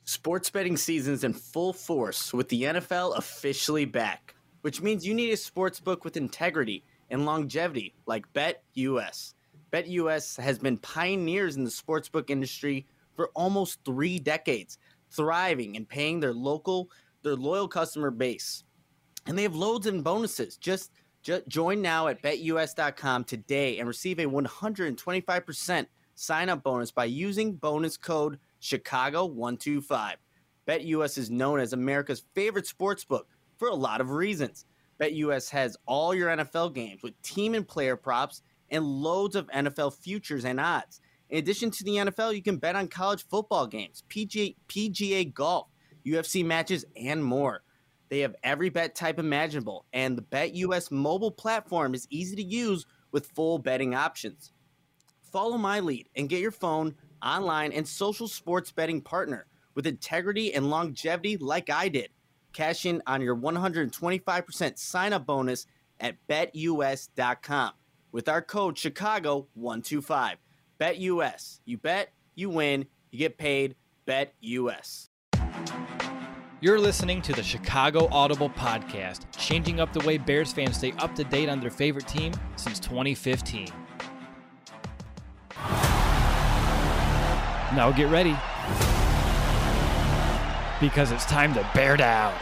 Sports betting season's in full force with the NFL officially back, which means you need a sports book with integrity and longevity like BetUS. BetUS has been pioneers in the sportsbook industry for almost 3 decades, thriving and paying their loyal customer base. And they have loads of bonuses. Just join now at betus.com today and receive a 125% sign-up bonus by using bonus code Chicago125. BetUS is known as America's favorite sportsbook for a lot of reasons. BetUS has all your NFL games with team and player props and loads of NFL futures and odds. In addition to the NFL, you can bet on college football games, PGA golf, UFC matches, and more. They have every bet type imaginable, and the BetUS mobile platform is easy to use with full betting options. Follow my lead and get your phone, online, and social sports betting partner with integrity and longevity like I did. Cash in on your 125% sign-up bonus at betus.com with our code Chicago125. BetUS. You bet, you win, you get paid. BetUS. You're listening to the Chicago Audible Podcast, changing up the way Bears fans stay up to date on their favorite team since 2015. Now get ready, because it's time to bear down.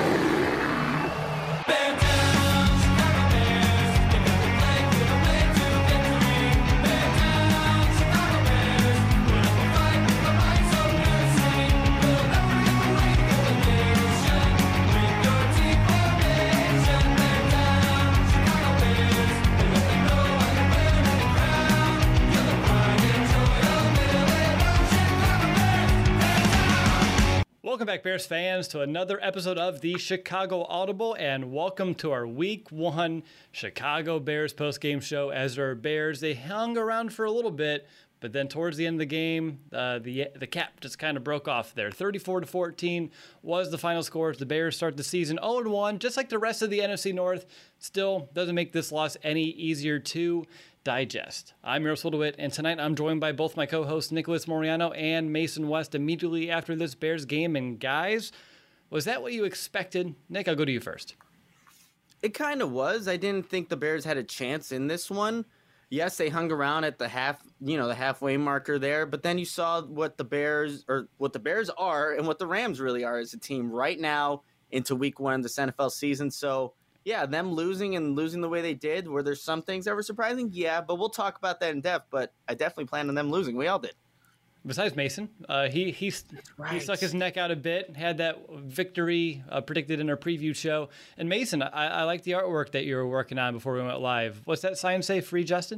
Welcome back, Bears fans, to another episode of the Chicago Audible, and welcome to our Week 1 Chicago Bears postgame show. As our Bears, they hung around for a little bit, but then towards the end of the game, the cap just kind of broke off there. 34-14 was the final score as the Bears start the season 0-1, just like the rest of the NFC North. Still doesn't make this loss any easier to digest. I'm Eros Wildewit, and tonight I'm joined by both my co-hosts Nicholas Moriano and Mason West immediately after this Bears game. And guys, was that what you expected? Nick, I'll go to you first. It kind of was. I didn't think the Bears had a chance in this one. Yes, they hung around at the halfway marker there, but then you saw what the Bears are and what the Rams really are as a team right now into Week 1 of this NFL season. So yeah, them losing the way they did, were there some things that were surprising? Yeah, but we'll talk about that in depth. But I definitely planned on them losing. We all did. Besides Mason, he stuck his neck out a bit, had that victory predicted in our preview show. And Mason, I like the artwork that you were working on before we went live. What's that sign say? Free Justin?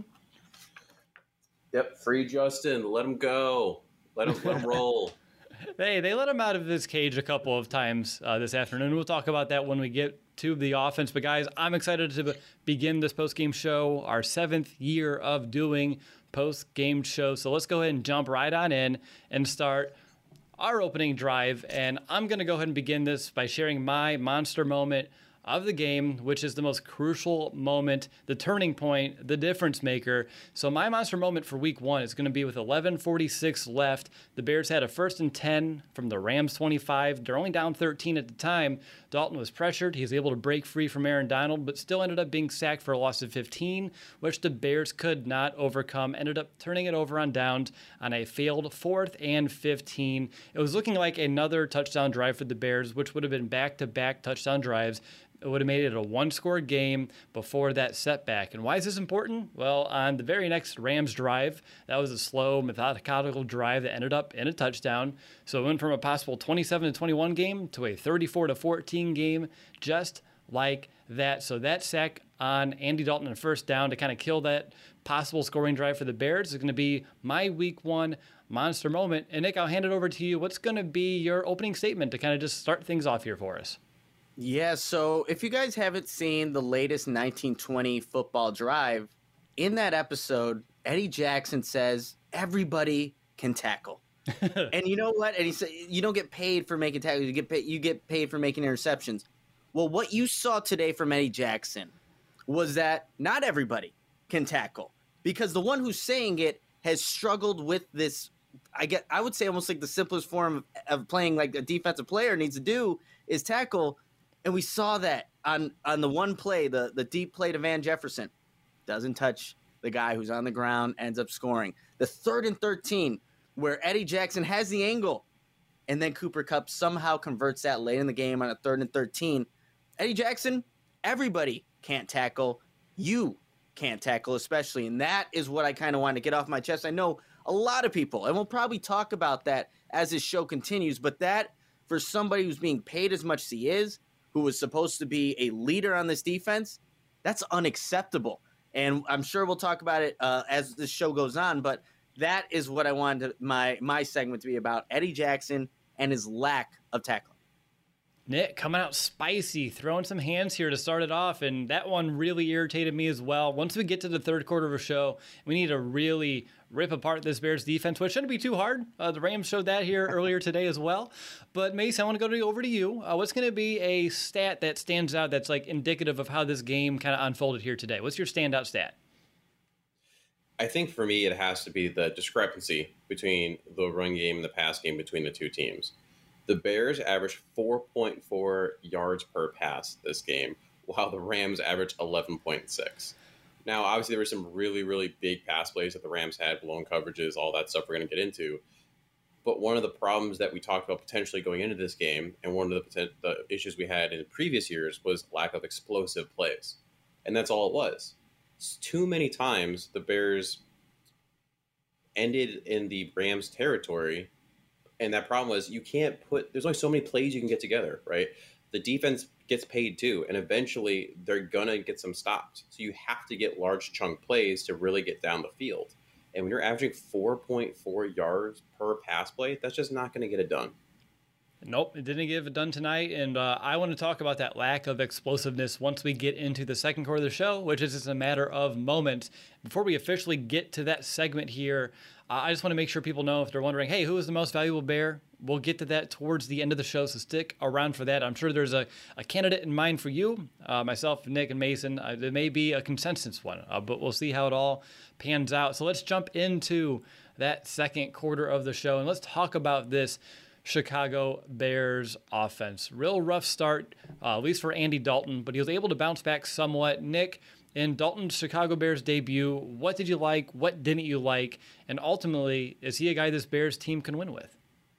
Yep, free Justin. Let him go. Let him roll. Hey, they let him out of his cage a couple of times this afternoon. We'll talk about that when we get to the offense. But guys, I'm excited to begin this post-game show, our 7th year of doing post-game shows. So let's go ahead and jump right on in and start our opening drive. And I'm going to go ahead and begin this by sharing my monster moment of the game, which is the most crucial moment, the turning point, the difference maker. So my monster moment for Week 1 is going to be with 11:46 left. The Bears had a 1st and 10 from the Rams 25. They're only down 13 at the time. Dalton was pressured. He was able to break free from Aaron Donald, but still ended up being sacked for a loss of 15, which the Bears could not overcome. Ended up turning it over on downs on a failed 4th and 15. It was looking like another touchdown drive for the Bears, which would have been back-to-back touchdown drives. It would have made it a one-score game before that setback. And why is this important? Well, on the very next Rams drive, that was a slow, methodical drive that ended up in a touchdown. So it went from a possible 27-21 game to a 34-14 game, just like that. So that sack on Andy Dalton on 1st down to kind of kill that possible scoring drive for the Bears is going to be my Week 1 monster moment. And Nick, I'll hand it over to you. What's going to be your opening statement to kind of just start things off here for us? Yeah, so if you guys haven't seen the latest 1920 football drive, in that episode, Eddie Jackson says, everybody can tackle. And you know what? And he said, you don't get paid for making tackles. You get paid for making interceptions. Well, what you saw today from Eddie Jackson was that not everybody can tackle, because the one who's saying it has struggled with this I would say almost like the simplest form of playing like a defensive player needs to do is tackle. And we saw that on the one play, the deep play to Van Jefferson. Doesn't touch the guy who's on the ground, ends up scoring. The 3rd and 13, where Eddie Jackson has the angle, and then Cooper Kupp somehow converts that late in the game on a 3rd and 13. Eddie Jackson, everybody can't tackle. You can't tackle especially, and that is what I kind of want to get off my chest. I know a lot of people, and we'll probably talk about that as this show continues, but that for somebody who's being paid as much as he is, who was supposed to be a leader on this defense, that's unacceptable. And I'm sure we'll talk about it as this show goes on, but that is what I wanted my segment to be about, Eddie Jackson and his lack of tackling. Nick coming out spicy, throwing some hands here to start it off, and that one really irritated me as well. Once we get to the third quarter of a show, we need to really rip apart this Bears defense, which shouldn't be too hard. The Rams showed that here earlier today as well. But Mace, I want to go over to you. What's going to be a stat that stands out that's like indicative of how this game kind of unfolded here today? What's your standout stat? I think for me, it has to be the discrepancy between the run game and the pass game between the two teams. The Bears averaged 4.4 yards per pass this game, while the Rams averaged 11.6. Now, obviously, there were some really, really big pass plays that the Rams had, blown coverages, all that stuff we're going to get into. But one of the problems that we talked about potentially going into this game, and one of the issues we had in previous years, was lack of explosive plays. And that's all it was. Too many times, the Bears ended in the Rams' territory. And that problem was there's only so many plays you can get together, right? The defense gets paid too, and eventually they're going to get some stops. So you have to get large chunk plays to really get down the field. And when you're averaging 4.4 yards per pass play, that's just not going to get it done. Nope, it didn't get it done tonight, and I want to talk about that lack of explosiveness once we get into the second quarter of the show, which is just a matter of moments. Before we officially get to that segment here, I just want to make sure people know if they're wondering, hey, who is the most valuable Bear? We'll get to that towards the end of the show, so stick around for that. I'm sure there's a candidate in mind for you, myself, Nick, and Mason. There may be a consensus one, but we'll see how it all pans out. So let's jump into that second quarter of the show, and let's talk about this Chicago Bears offense. Real rough start, at least for Andy Dalton, but he was able to bounce back somewhat. Nick, in Dalton's Chicago Bears debut, what did you like? What didn't you like? And ultimately, is he a guy this Bears team can win with?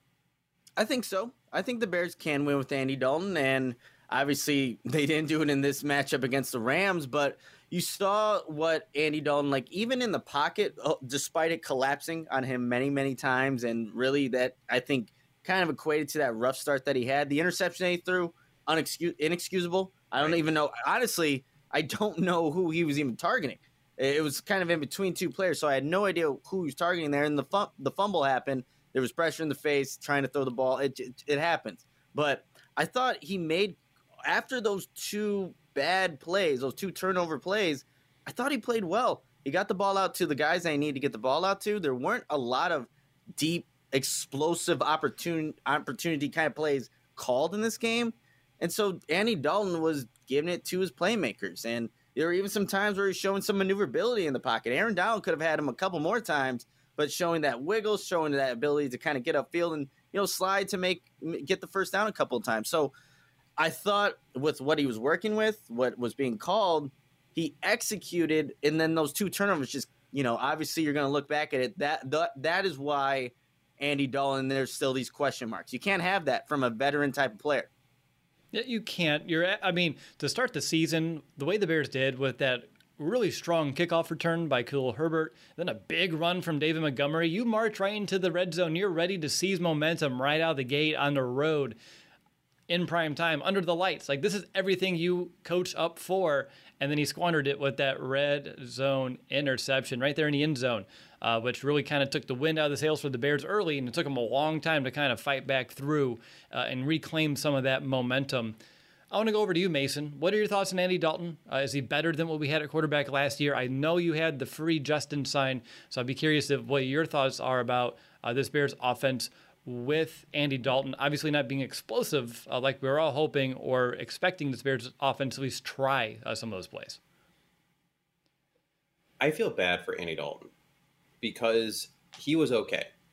I think so. I think the Bears can win with Andy Dalton, and obviously they didn't do it in this matchup against the Rams, but you saw what Andy Dalton, like even in the pocket, despite it collapsing on him many, many times, and really that, I think, kind of equated to that rough start that he had. The interception he threw, inexcusable. I don't even know. Honestly, I don't know who he was even targeting. It was kind of in between two players, so I had no idea who he was targeting there. And the fumble happened. There was pressure in the face, trying to throw the ball. It happens. But I thought he made, after those two bad plays, those two turnover plays, I thought he played well. He got the ball out to the guys they need to get the ball out to. There weren't a lot of deep, explosive opportunity kind of plays called in this game. And so Andy Dalton was giving it to his playmakers. And there were even some times where he's showing some maneuverability in the pocket. Aaron Donald could have had him a couple more times, but showing that wiggle, showing that ability to kind of get upfield and, slide to get the first down a couple of times. So I thought with what he was working with, what was being called, he executed. And then those two turnovers, just, obviously you're going to look back at it. That is why Andy Dalton, there's still these question marks. You can't have that from a veteran type of player. Yeah, you can't. To start the season, the way the Bears did with that really strong kickoff return by Khalil Herbert, then a big run from David Montgomery, you march right into the red zone. You're ready to seize momentum right out of the gate on the road in prime time, under the lights. Like, this is everything you coach up for. And then he squandered it with that red zone interception right there in the end zone, which really kind of took the wind out of the sails for the Bears early, and it took them a long time to kind of fight back through and reclaim some of that momentum. I want to go over to you, Mason. What are your thoughts on Andy Dalton? Is he better than what we had at quarterback last year? I know you had the free Justin sign, so I'd be curious what your thoughts are about this Bears offense with Andy Dalton, obviously not being explosive like we were all hoping or expecting this Bears offense to at least try some of those plays. I feel bad for Andy Dalton because he was okay.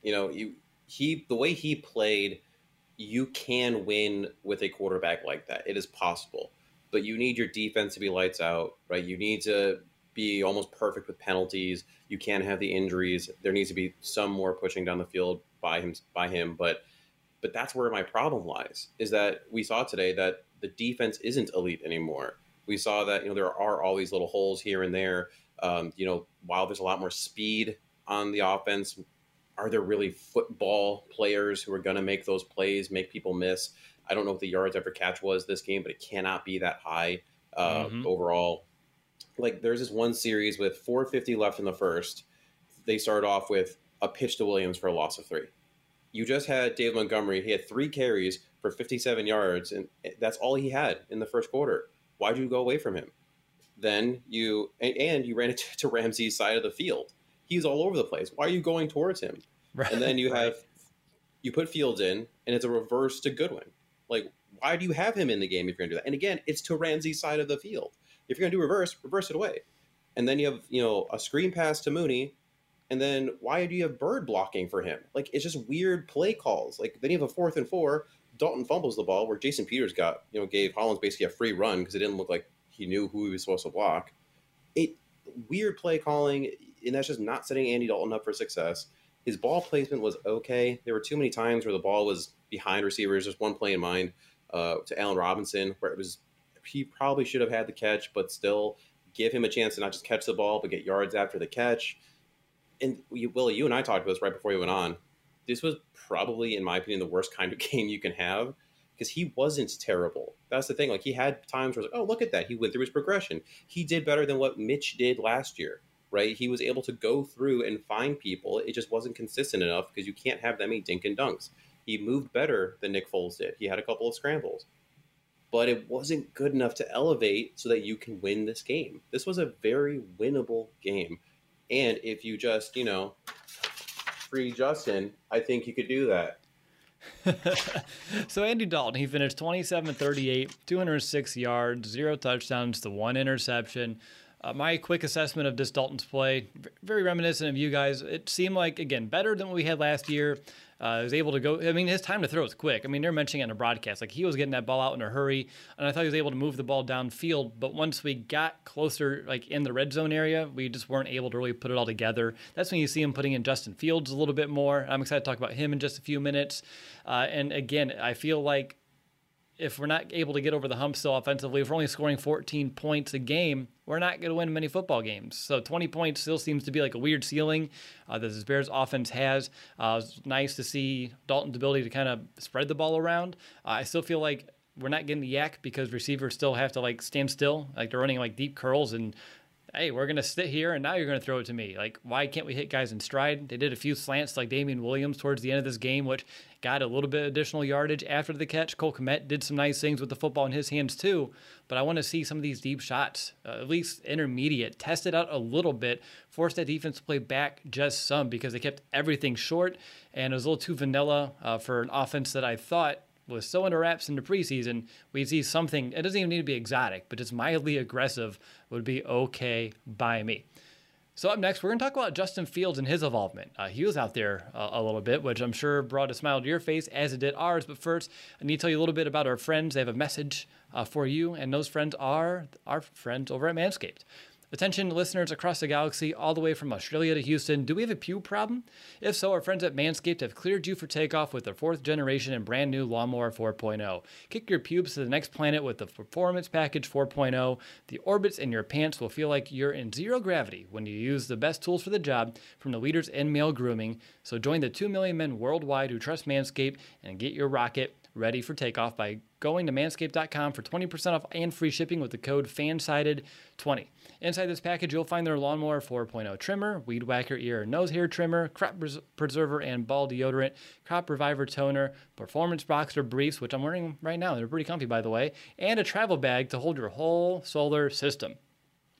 The way he played, you can win with a quarterback like that. It is possible, but you need your defense to be lights out, right? You need to be almost perfect with penalties. You can't have the injuries. There needs to be some more pushing down the field by him. But that's where my problem lies, is that we saw today that the defense isn't elite anymore. We saw that, there are all these little holes here and there. While there's a lot more speed on the offense, are there really football players who are going to make those plays, make people miss? I don't know what the yards after catch was this game, but it cannot be that high overall. Like, there's this one series with 4:50 left in the first. They started off with a pitch to Williams for a loss of 3. You just had David Montgomery. He had 3 carries for 57 yards, and that's all he had in the first quarter. Why'd you go away from him? Then you ran it to Ramsey's side of the field. He's all over the place. Why are you going towards him? Right. And then you put Fields in, and it's a reverse to Goodwin. Like, why do you have him in the game if you're going to do that? And again, it's to Ramsey's side of the field. If you're going to do reverse it away. And then you have, a screen pass to Mooney. And then why do you have Bird blocking for him? Like, it's just weird play calls. Like, then you have a 4th and 4. Dalton fumbles the ball where Jason Peters gave Hollins basically a free run because it didn't look like he knew who he was supposed to block. Weird play calling, and that's just not setting Andy Dalton up for success. His ball placement was okay. There were too many times where the ball was behind receivers. Just one play in mind to Allen Robinson where he probably should have had the catch, but still give him a chance to not just catch the ball, but get yards after the catch. And Willie, you and I talked about this right before we went on. This was probably, in my opinion, the worst kind of game you can have because he wasn't terrible. That's the thing. Like, he had times where it's like, oh, look at that. He went through his progression. He did better than what Mitch did last year, right? He was able to go through and find people. It just wasn't consistent enough because you can't have that many dink and dunks. He moved better than Nick Foles did. He had a couple of scrambles. But it wasn't good enough to elevate so that you can win this game. This was a very winnable game. And if you just, free Justin, I think you could do that. So Andy Dalton, he finished 27-38, 206 yards, 0 touchdowns to 1 interception. My quick assessment of this Dalton's play, very reminiscent of you guys. It seemed like, again, better than what we had last year. He was able to go. I mean, his time to throw was quick. I mean, they're mentioning it in a broadcast. Like, he was getting that ball out in a hurry, and I thought he was able to move the ball downfield. But once we got closer, like in the red zone area, we just weren't able to really put it all together. That's when you see him putting in Justin Fields a little bit more. I'm excited to talk about him in just a few minutes. And again, I feel like if we're not able to get over the hump still offensively, if we're only scoring 14 points a game, we're not going to win many football games. So 20 points still seems to be like a weird ceiling that this Bears offense has. It's nice to see Dalton's ability to kind of spread the ball around. I still feel like we're not getting the yak because receivers still have to like stand still. Like, they're running like deep curls and, hey, we're going to sit here and now you're going to throw it to me. Like, why can't we hit guys in stride? They did a few slants like Damian Williams towards the end of this game, which got a little bit additional yardage after the catch. Cole Kmet did some nice things with the football in his hands too, but I want to see some of these deep shots, at least intermediate, test it out a little bit, force that defense to play back just some because they kept everything short and it was a little too vanilla for an offense that I thought was so under wraps in the preseason. We see something, it doesn't even need to be exotic, but just mildly aggressive would be okay by me. So up next, we're going to talk about Justin Fields and his involvement. He was out there a little bit, which I'm sure brought a smile to your face, as it did ours. But first, I need to tell you a little bit about our friends. They have a message for you, and those friends are our friends over at Manscaped. Attention listeners across the galaxy, all the way from Australia to Houston, do we have a pube problem? If so, our friends at Manscaped have cleared you for takeoff with their 4th generation and brand new Lawnmower 4.0. Kick your pubes to the next planet with the Performance Package 4.0. The orbits in your pants will feel like you're in zero gravity when you use the best tools for the job from the leaders in male grooming. So join the 2 million men worldwide who trust Manscaped and get your rocket ready for takeoff by going to manscaped.com for 20% off and free shipping with the code FANSIDED20. Inside this package, you'll find their Lawnmower 4.0 trimmer, Weed Whacker ear and nose hair trimmer, crop preserver and ball deodorant, crop reviver toner, performance boxer briefs, which I'm wearing right now. They're pretty comfy, by the way, and a travel bag to hold your whole solar system.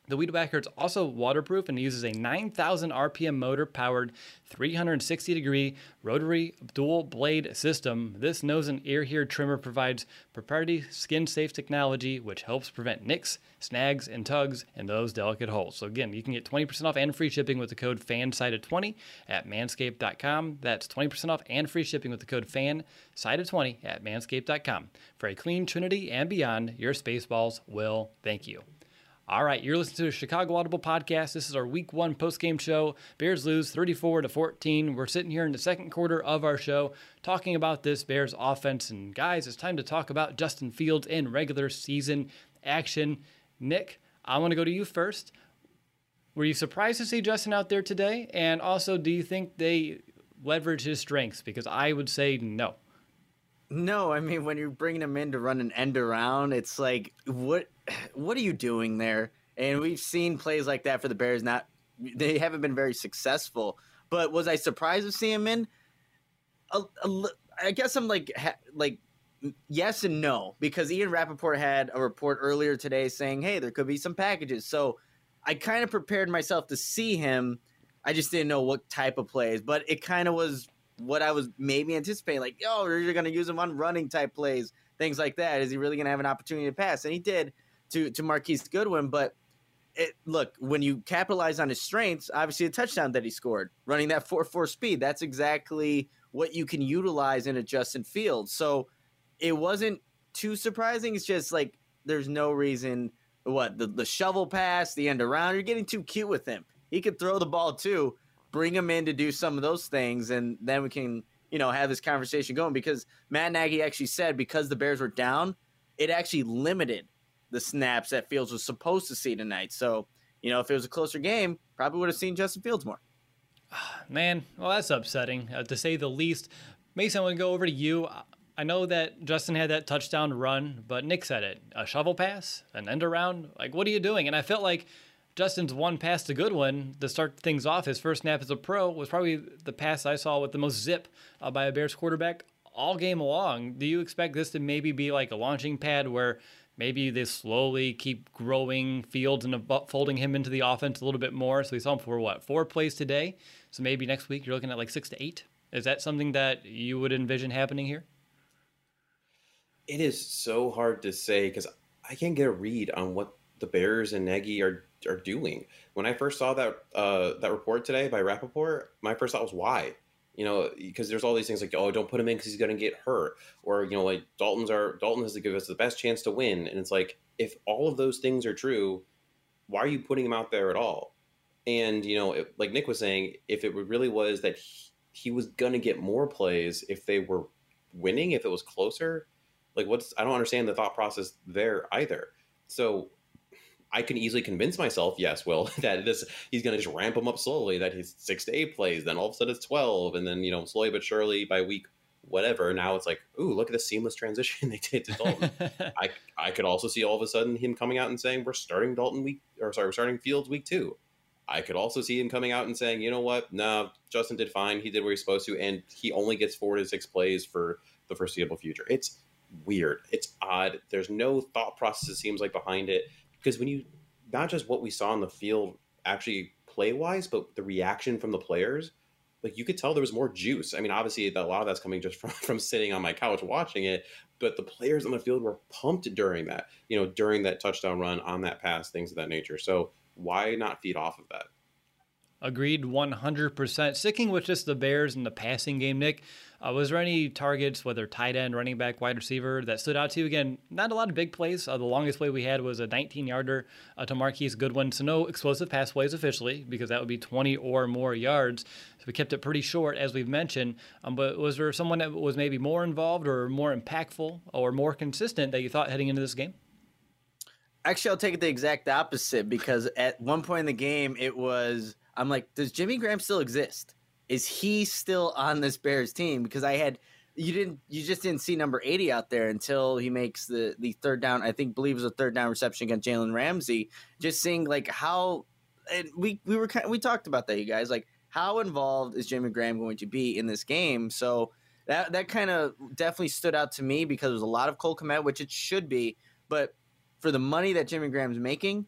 The Weed Whacker is also waterproof and uses a 9,000 RPM motor powered 360-degree rotary dual blade system. This nose and ear hair trimmer provides proprietary skin-safe technology which helps prevent nicks, snags, and tugs in those delicate holes. So again, you can get 20% off and free shipping with the code FANSIDED20 at manscaped.com. That's 20% off and free shipping with the code FANSIDED20 at manscaped.com. For a clean Trinity and beyond, your Spaceballs will thank you. All right, you're listening to the Chicago Audible Podcast. This is our Week 1 postgame show. Bears lose 34-14. We're sitting here in the second quarter of our show talking about this Bears offense. And guys, it's time to talk about Justin Fields in regular season action. Nick, I want to go to you first. Were you surprised to see Justin out there today? And also, do you think they leverage his strengths? Because I would say no. No, I mean, when you're bringing him in to run an end around, it's like, what are you doing there? And we've seen plays like that for the Bears. They haven't been very successful. But was I surprised to see him in? I guess I'm like yes and no, because Ian Rappaport had a report earlier today saying, hey, there could be some packages. So I kind of prepared myself to see him. I just didn't know what type of plays, but it kind of was what I was maybe anticipating, like, you're going to use him on running type plays, things like that. Is he really going to have an opportunity to pass? And he did to Marquise Goodwin. But look, when you capitalize on his strengths, obviously a touchdown that he scored, running that 4.4 speed, that's exactly what you can utilize in a Justin Fields. So it wasn't too surprising. It's just like there's no reason. The shovel pass, the end around, you're getting too cute with him. He could throw the ball too. Bring him in to do some of those things, and then we can, have this conversation going, because Matt Nagy actually said because the Bears were down, it actually limited the snaps that Fields was supposed to see tonight. So, if it was a closer game, probably would have seen Justin Fields more. Man, well, that's upsetting, to say the least. Mason, I want to go over to you. I know that Justin had that touchdown run, but Nick said it. A shovel pass, an end around. Like, what are you doing? And I felt like Justin's one pass to Goodwin to start things off, his first snap as a pro, was probably the pass I saw with the most zip by a Bears quarterback all game long. Do you expect this to maybe be like a launching pad where maybe they slowly keep growing Fields and folding him into the offense a little bit more? So we saw him for 4 plays today. So maybe next week you're looking at like 6 to 8. Is that something that you would envision happening here? It is so hard to say because I can't get a read on what the Bears and Nagy are doing. When I first saw that report today by Rappaport, my first thought was why? Because there's all these things like, don't put him in because he's going to get hurt, or like Dalton has to give us the best chance to win. And it's like, if all of those things are true, why are you putting him out there at all? And like Nick was saying, if it really was that he was going to get more plays if they were winning, if it was closer, like I don't understand the thought process there either. So I can easily convince myself, yes, Will, that he's going to just ramp him up slowly, that he's 6 to 8 plays, then all of a sudden it's 12, and then, slowly but surely by week whatever, now it's like, ooh, look at the seamless transition they did to Dalton. I could also see all of a sudden him coming out and saying, we're starting Fields week 2. I could also see him coming out and saying, you know what, no, Justin did fine, he did what he's supposed to, and he only gets 4 to 6 plays for the foreseeable future. It's weird. It's odd. There's no thought process, it seems like, behind it. Because when you, not just what we saw on the field actually play-wise, but the reaction from the players, like you could tell there was more juice. I mean, obviously a lot of that's coming just from sitting on my couch watching it, but the players on the field were pumped during that, during that touchdown run, on that pass, things of that nature. So why not feed off of that? Agreed 100%. Sticking with just the Bears and the passing game, Nick, was there any targets, whether tight end, running back, wide receiver, that stood out to you? Again, not a lot of big plays. The longest play we had was a 19-yarder to Marquise Goodwin. So no explosive pass plays officially, because that would be 20 or more yards. So we kept it pretty short, as we've mentioned. But was there someone that was maybe more involved or more impactful or more consistent that you thought heading into this game? Actually, I'll take it the exact opposite, because at one point in the game, I'm like, does Jimmy Graham still exist? Is he still on this Bears team? Because you just didn't see number 80 out there until he makes the third down. Believe it was a third down reception against Jalen Ramsey. Just seeing like how, and we talked about that, you guys, like how involved is Jimmy Graham going to be in this game? So that kind of definitely stood out to me, because it was a lot of Cole Kmet, which it should be, but for the money that Jimmy Graham's making,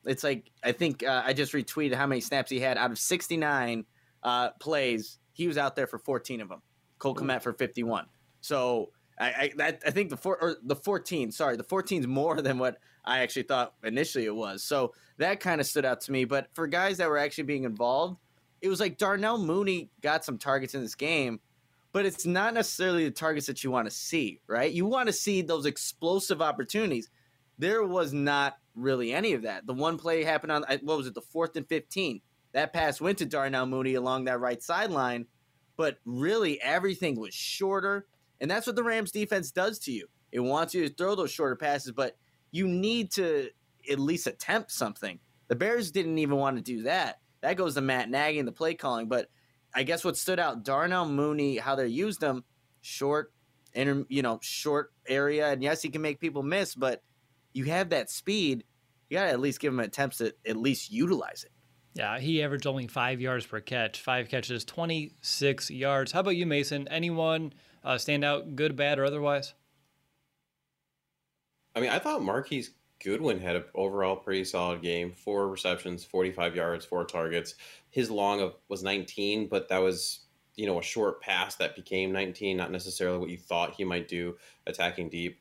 It's like, I think I just retweeted how many snaps he had out of 69 plays. He was out there for 14 of them. Cole Kmet for 51. So I think the 14 is more than what I actually thought initially it was. So that kind of stood out to me. But for guys that were actually being involved, it was like Darnell Mooney got some targets in this game, but it's not necessarily the targets that you want to see, right? You want to see those explosive opportunities. There was not really any of that. The one play happened on, what was it, the 4th and 15. That pass went to Darnell Mooney along that right sideline, but really everything was shorter. And that's what the Rams defense does to you. It wants you to throw those shorter passes, but you need to at least attempt something. The Bears didn't even want to do that. That goes to Matt Nagy and the play calling. But I guess what stood out, Darnell Mooney, how they used him, short area. And yes, he can make people miss, but you have that speed. You got to at least give him attempts to at least utilize it. Yeah, he averaged only 5 yards per catch, 5 catches, 26 yards. How about you, Mason? Anyone stand out, good, bad, or otherwise? I mean, I thought Marquise Goodwin had an overall pretty solid game. 4 receptions, 45 yards, 4 targets. His long was 19, but that was, a short pass that became 19, not necessarily what you thought he might do attacking deep.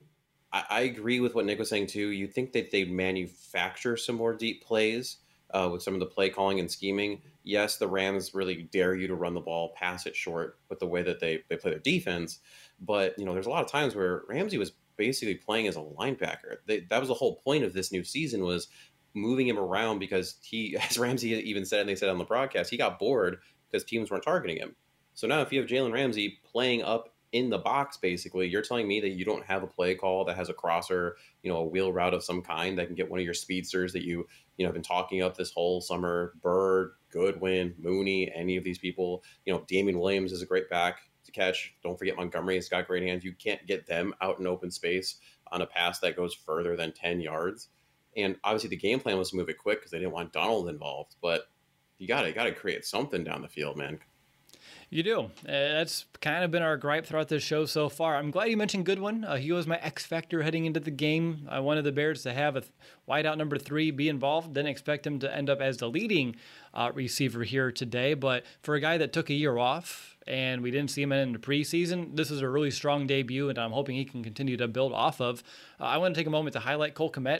I agree with what Nick was saying, too. You'd think that they'd manufacture some more deep plays with some of the play calling and scheming. Yes, the Rams really dare you to run the ball, pass it short with the way that they play their defense. But, there's a lot of times where Ramsey was basically playing as a linebacker. That was the whole point of this new season, was moving him around, because he, as Ramsey even said, and they said on the broadcast, he got bored because teams weren't targeting him. So now if you have Jalen Ramsey playing up in the box, basically, you're telling me that you don't have a play call that has a crosser, a wheel route of some kind that can get one of your speedsters that you have been talking up this whole summer, Bird, Goodwin, Mooney, any of these people. Damian Williams is a great back to catch. Don't forget Montgomery has got great hands. You can't get them out in open space on a pass that goes further than 10 yards. And obviously the game plan was to move it quick because they didn't want Donald involved. But you got to create something down the field, man. You do. That's kind of been our gripe throughout this show so far. I'm glad you mentioned Goodwin. He was my X factor heading into the game. I wanted the Bears to have a wideout number 3 be involved. Didn't expect him to end up as the leading receiver here today. But for a guy that took a year off and we didn't see him in the preseason, this is a really strong debut, and I'm hoping he can continue to build off of. I want to take a moment to highlight Cole Kmet.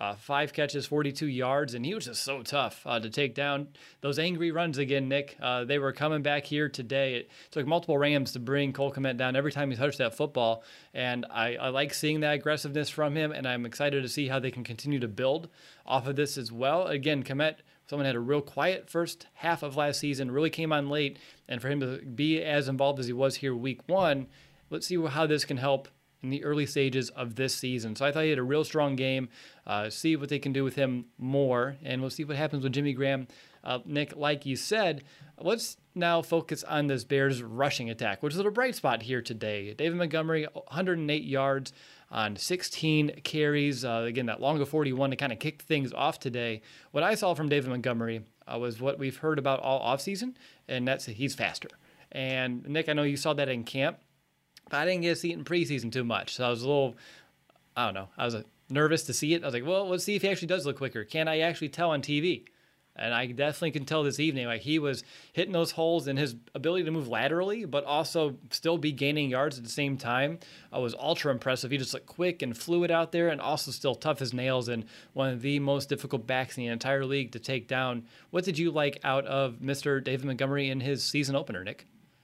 5 catches, 42 yards, and he was just so tough to take down. Those angry runs again, Nick, they were coming back here today. It took multiple Rams to bring Cole Kmet down every time he touched that football, and I like seeing that aggressiveness from him, and I'm excited to see how they can continue to build off of this as well. Again, Kmet, someone had a real quiet first half of last season, really came on late, and for him to be as involved as he was here week 1, let's see how this can help in the early stages of this season. So I thought he had a real strong game. See what they can do with him more, and we'll see what happens with Jimmy Graham. Nick, like you said, let's now focus on this Bears rushing attack, which is a bright spot here today. David Montgomery, 108 yards on 16 carries. Again, that long of 41 to kind of kick things off today. What I saw from David Montgomery was what we've heard about all offseason, and that's he's faster. And Nick, I know you saw that in camp. I didn't get to see it in preseason too much, so I was a little, I was nervous to see it. I was like, well, let's see if he actually does look quicker. Can I actually tell on TV? And I definitely can tell this evening, like he was hitting those holes, and his ability to move laterally, but also still be gaining yards at the same time was ultra impressive. He just looked quick and fluid out there, and also still tough as nails, and one of the most difficult backs in the entire league to take down. What did you like out of Mr. David Montgomery in his season opener, Nick?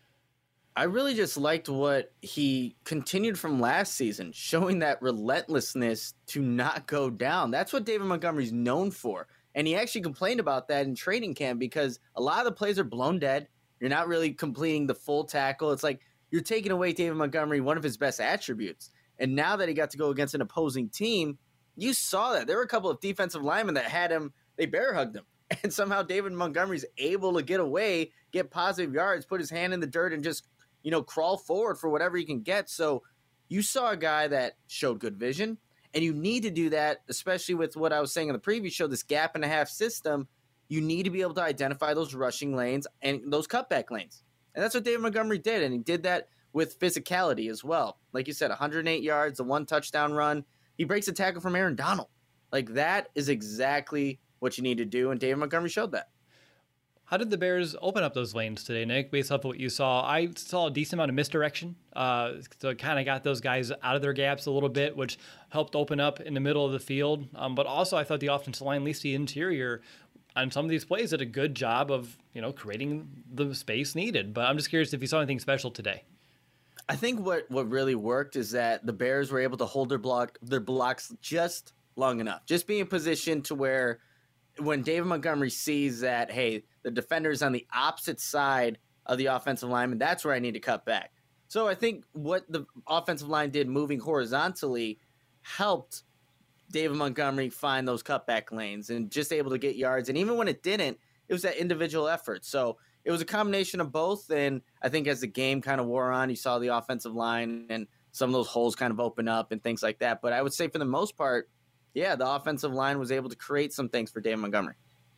I really just liked what he continued from last season, showing that relentlessness to not go down. That's what David Montgomery's known for. And he actually complained about that in training camp because a lot of the plays are blown dead. You're not really completing the full tackle. It's like you're taking away David Montgomery, one of his best attributes. And now that he got to go against an opposing team, you saw that. There were a couple of defensive linemen that had him, they bear hugged him. And somehow David Montgomery's able to get away, get positive yards, put his hand in the dirt, and just crawl forward for whatever he can get. So you saw a guy that showed good vision, and you need to do that, especially with what I was saying in the previous show, this gap and a half system. You need to be able to identify those rushing lanes and those cutback lanes. And that's what David Montgomery did, and he did that with physicality as well. Like you said, 108 yards, the 1 touchdown run. He breaks a tackle from Aaron Donald. Like, that is exactly what you need to do, and David Montgomery showed that. How did the Bears open up those lanes today, Nick, based off of what you saw? I saw a decent amount of misdirection. So it kind of got those guys out of their gaps a little bit, which helped open up in the middle of the field. But also, I thought the offensive line, at least the interior, on some of these plays, did a good job of, creating the space needed. But I'm just curious if you saw anything special today. I think what really worked is that the Bears were able to hold their blocks just long enough. Just be in position to where when David Montgomery sees that, hey, the defender's on the opposite side of the offensive lineman, that's where I need to cut back. So I think what the offensive line did moving horizontally helped David Montgomery find those cutback lanes and just able to get yards. And even when it didn't, it was that individual effort. So it was a combination of both. And I think as the game kind of wore on, you saw the offensive line and some of those holes kind of open up and things like that. But I would say for the most part, yeah, the offensive line was able to create some things for David Montgomery.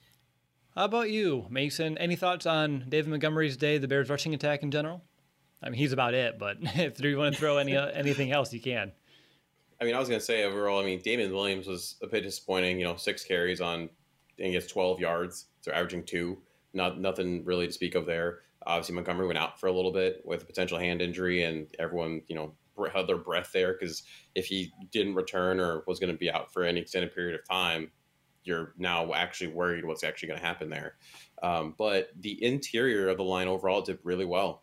How about you, Mason? Any thoughts on David Montgomery's day, the Bears' rushing attack in general? I mean, he's about it, but if you want to throw anything else, you can. I mean, I was going to say overall, Damian Williams was a bit disappointing. 6 carries on, I guess, 12 yards. So averaging 2. Nothing really to speak of there. Obviously, Montgomery went out for a little bit with a potential hand injury, and everyone, held their breath there because if he didn't return or was going to be out for any extended period of time, you're now actually worried what's actually going to happen there. But the interior of the line overall did really well.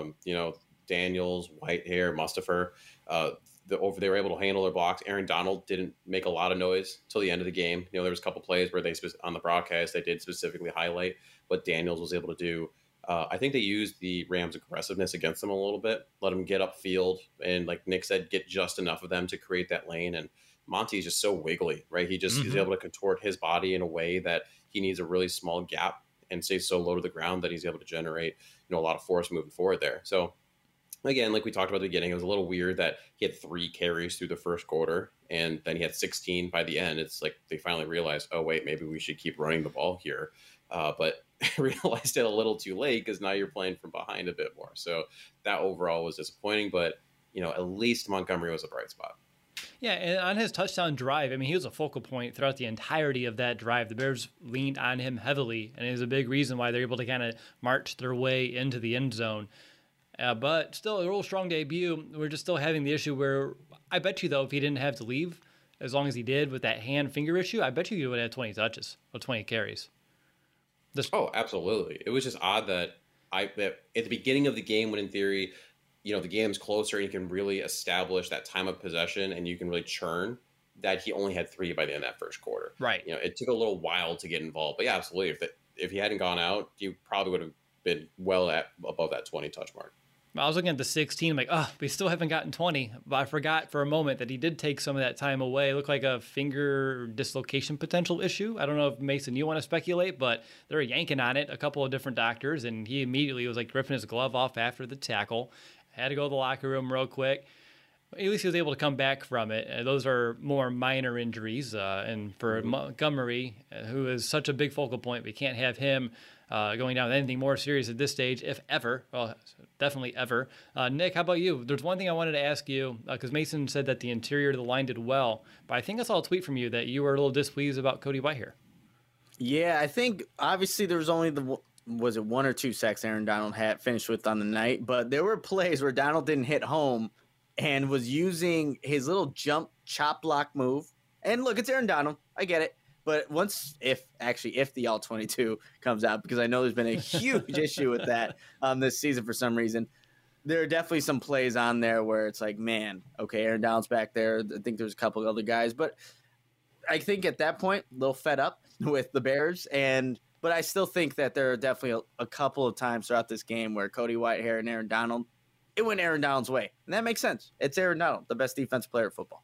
Daniels, Whitehair, Mustipher, they were able to handle their blocks. Aaron Donald didn't make a lot of noise till the end of the game. There was a couple plays where on the broadcast, they did specifically highlight what Daniels was able to do. I think they used the Rams' aggressiveness against them a little bit, let them get upfield, and like Nick said, get just enough of them to create that lane. And Monty is just so wiggly, right? He's able to contort his body in a way that he needs a really small gap and stay so low to the ground that he's able to generate, a lot of force moving forward there. So again, like we talked about at the beginning, it was a little weird that he had 3 carries through the first quarter and then he had 16 by the end. It's like they finally realized, oh wait, maybe we should keep running the ball here. But realized it a little too late because now you're playing from behind a bit more. So that overall was disappointing, but at least Montgomery was a bright spot. Yeah, and on his touchdown drive, he was a focal point throughout the entirety of that drive. The Bears leaned on him heavily, and it was a big reason why they're able to kind of march their way into the end zone. But still, a real strong debut. We're just still having the issue where I bet you, though, if he didn't have to leave, as long as he did with that hand-finger issue, I bet you he would have had 20 touches or 20 carries. Oh, absolutely. It was just odd that at the beginning of the game, when in theory, the game's closer and you can really establish that time of possession and you can really churn, that he only had 3 by the end of that first quarter. Right. It took a little while to get involved. But yeah, absolutely. If he hadn't gone out, he probably would have been well above that 20 touch mark. I was looking at the 16, like, we still haven't gotten 20. But I forgot for a moment that he did take some of that time away. It looked like a finger dislocation potential issue. I don't know if, Mason, you want to speculate, but they're yanking on it, a couple of different doctors, and he immediately was like ripping his glove off after the tackle. Had to go to the locker room real quick. At least he was able to come back from it. Those are more minor injuries. And for Montgomery, who is such a big focal point, we can't have him going down with anything more serious at this stage, if ever. Well, definitely ever. Nick, how about you? There's one thing I wanted to ask you, because Mason said that the interior of the line did well, but I think I saw a tweet from you that you were a little displeased about Cody Whitehair. Yeah, I think obviously there was only was it 1 or 2 sacks Aaron Donald had finished with on the night, but there were plays where Donald didn't hit home and was using his little jump chop block move. And look, it's Aaron Donald. I get it. But if the All-22 comes out, because I know there's been a huge issue with that this season for some reason, there are definitely some plays on there where it's like, man, okay, Aaron Donald's back there. I think there's a couple of other guys. But I think at that point, a little fed up with the Bears. But I still think that there are definitely a couple of times throughout this game where Cody Whitehair and Aaron Donald, it went Aaron Donald's way. And that makes sense. It's Aaron Donald, the best defensive player of football.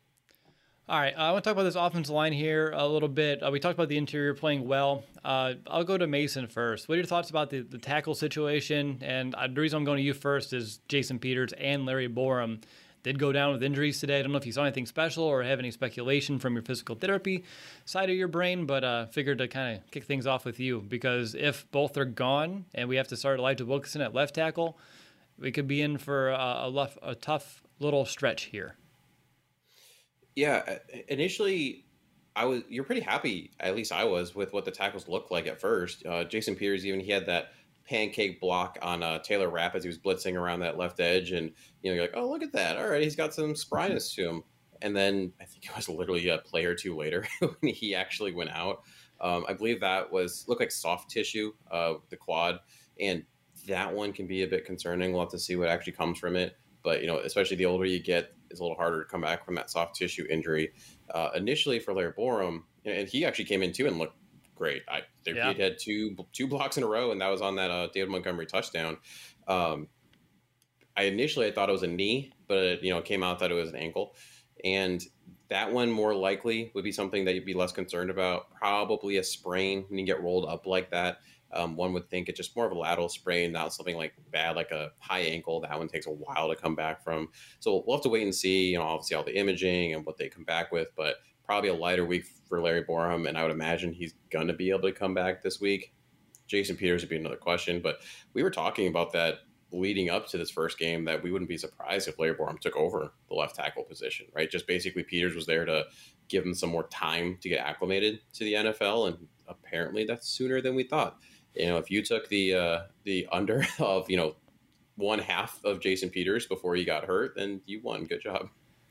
All right, I want to talk about this offensive line here a little bit. We talked about the interior playing well. I'll go to Mason first. What are your thoughts about the tackle situation? And the reason I'm going to you first is Jason Peters and Larry Borum did go down with injuries today. I don't know if you saw anything special or have any speculation from your physical therapy side of your brain, but figured to kind of kick things off with you, because if both are gone and we have to start Elijah Wilkinson at left tackle, we could be in for a tough little stretch here. Yeah, initially, you're pretty happy, at least I was, with what the tackles looked like at first. Jason Peters, he had that pancake block on Taylor Rapp as he was blitzing around that left edge, and you're like, oh, look at that! All right, he's got some spryness to him. And then I think it was literally a play or two later when he actually went out. I believe that looked like soft tissue, the quad, and that one can be a bit concerning. We'll have to see what actually comes from it. But especially the older you get, it's a little harder to come back from that soft tissue injury. Initially for Larry Borom, and he actually came in too and looked great. He had two blocks in a row, and that was on that David Montgomery touchdown. I thought it was a knee, but it came out that it was an ankle, and that one more likely would be something that you'd be less concerned about. Probably a sprain when you get rolled up like that. One would think it's just more of a lateral sprain, not something like bad, like a high ankle. That one takes a while to come back from. So we'll have to wait and see, obviously all the imaging and what they come back with, but probably a lighter week for Larry Borom. And I would imagine he's going to be able to come back this week. Jason Peters would be another question, but we were talking about that leading up to this first game, that we wouldn't be surprised if Larry Borom took over the left tackle position, right? Just basically Peters was there to give him some more time to get acclimated to the NFL. And apparently that's sooner than we thought. If you took the under of, one half of Jason Peters before he got hurt, then you won. Good job.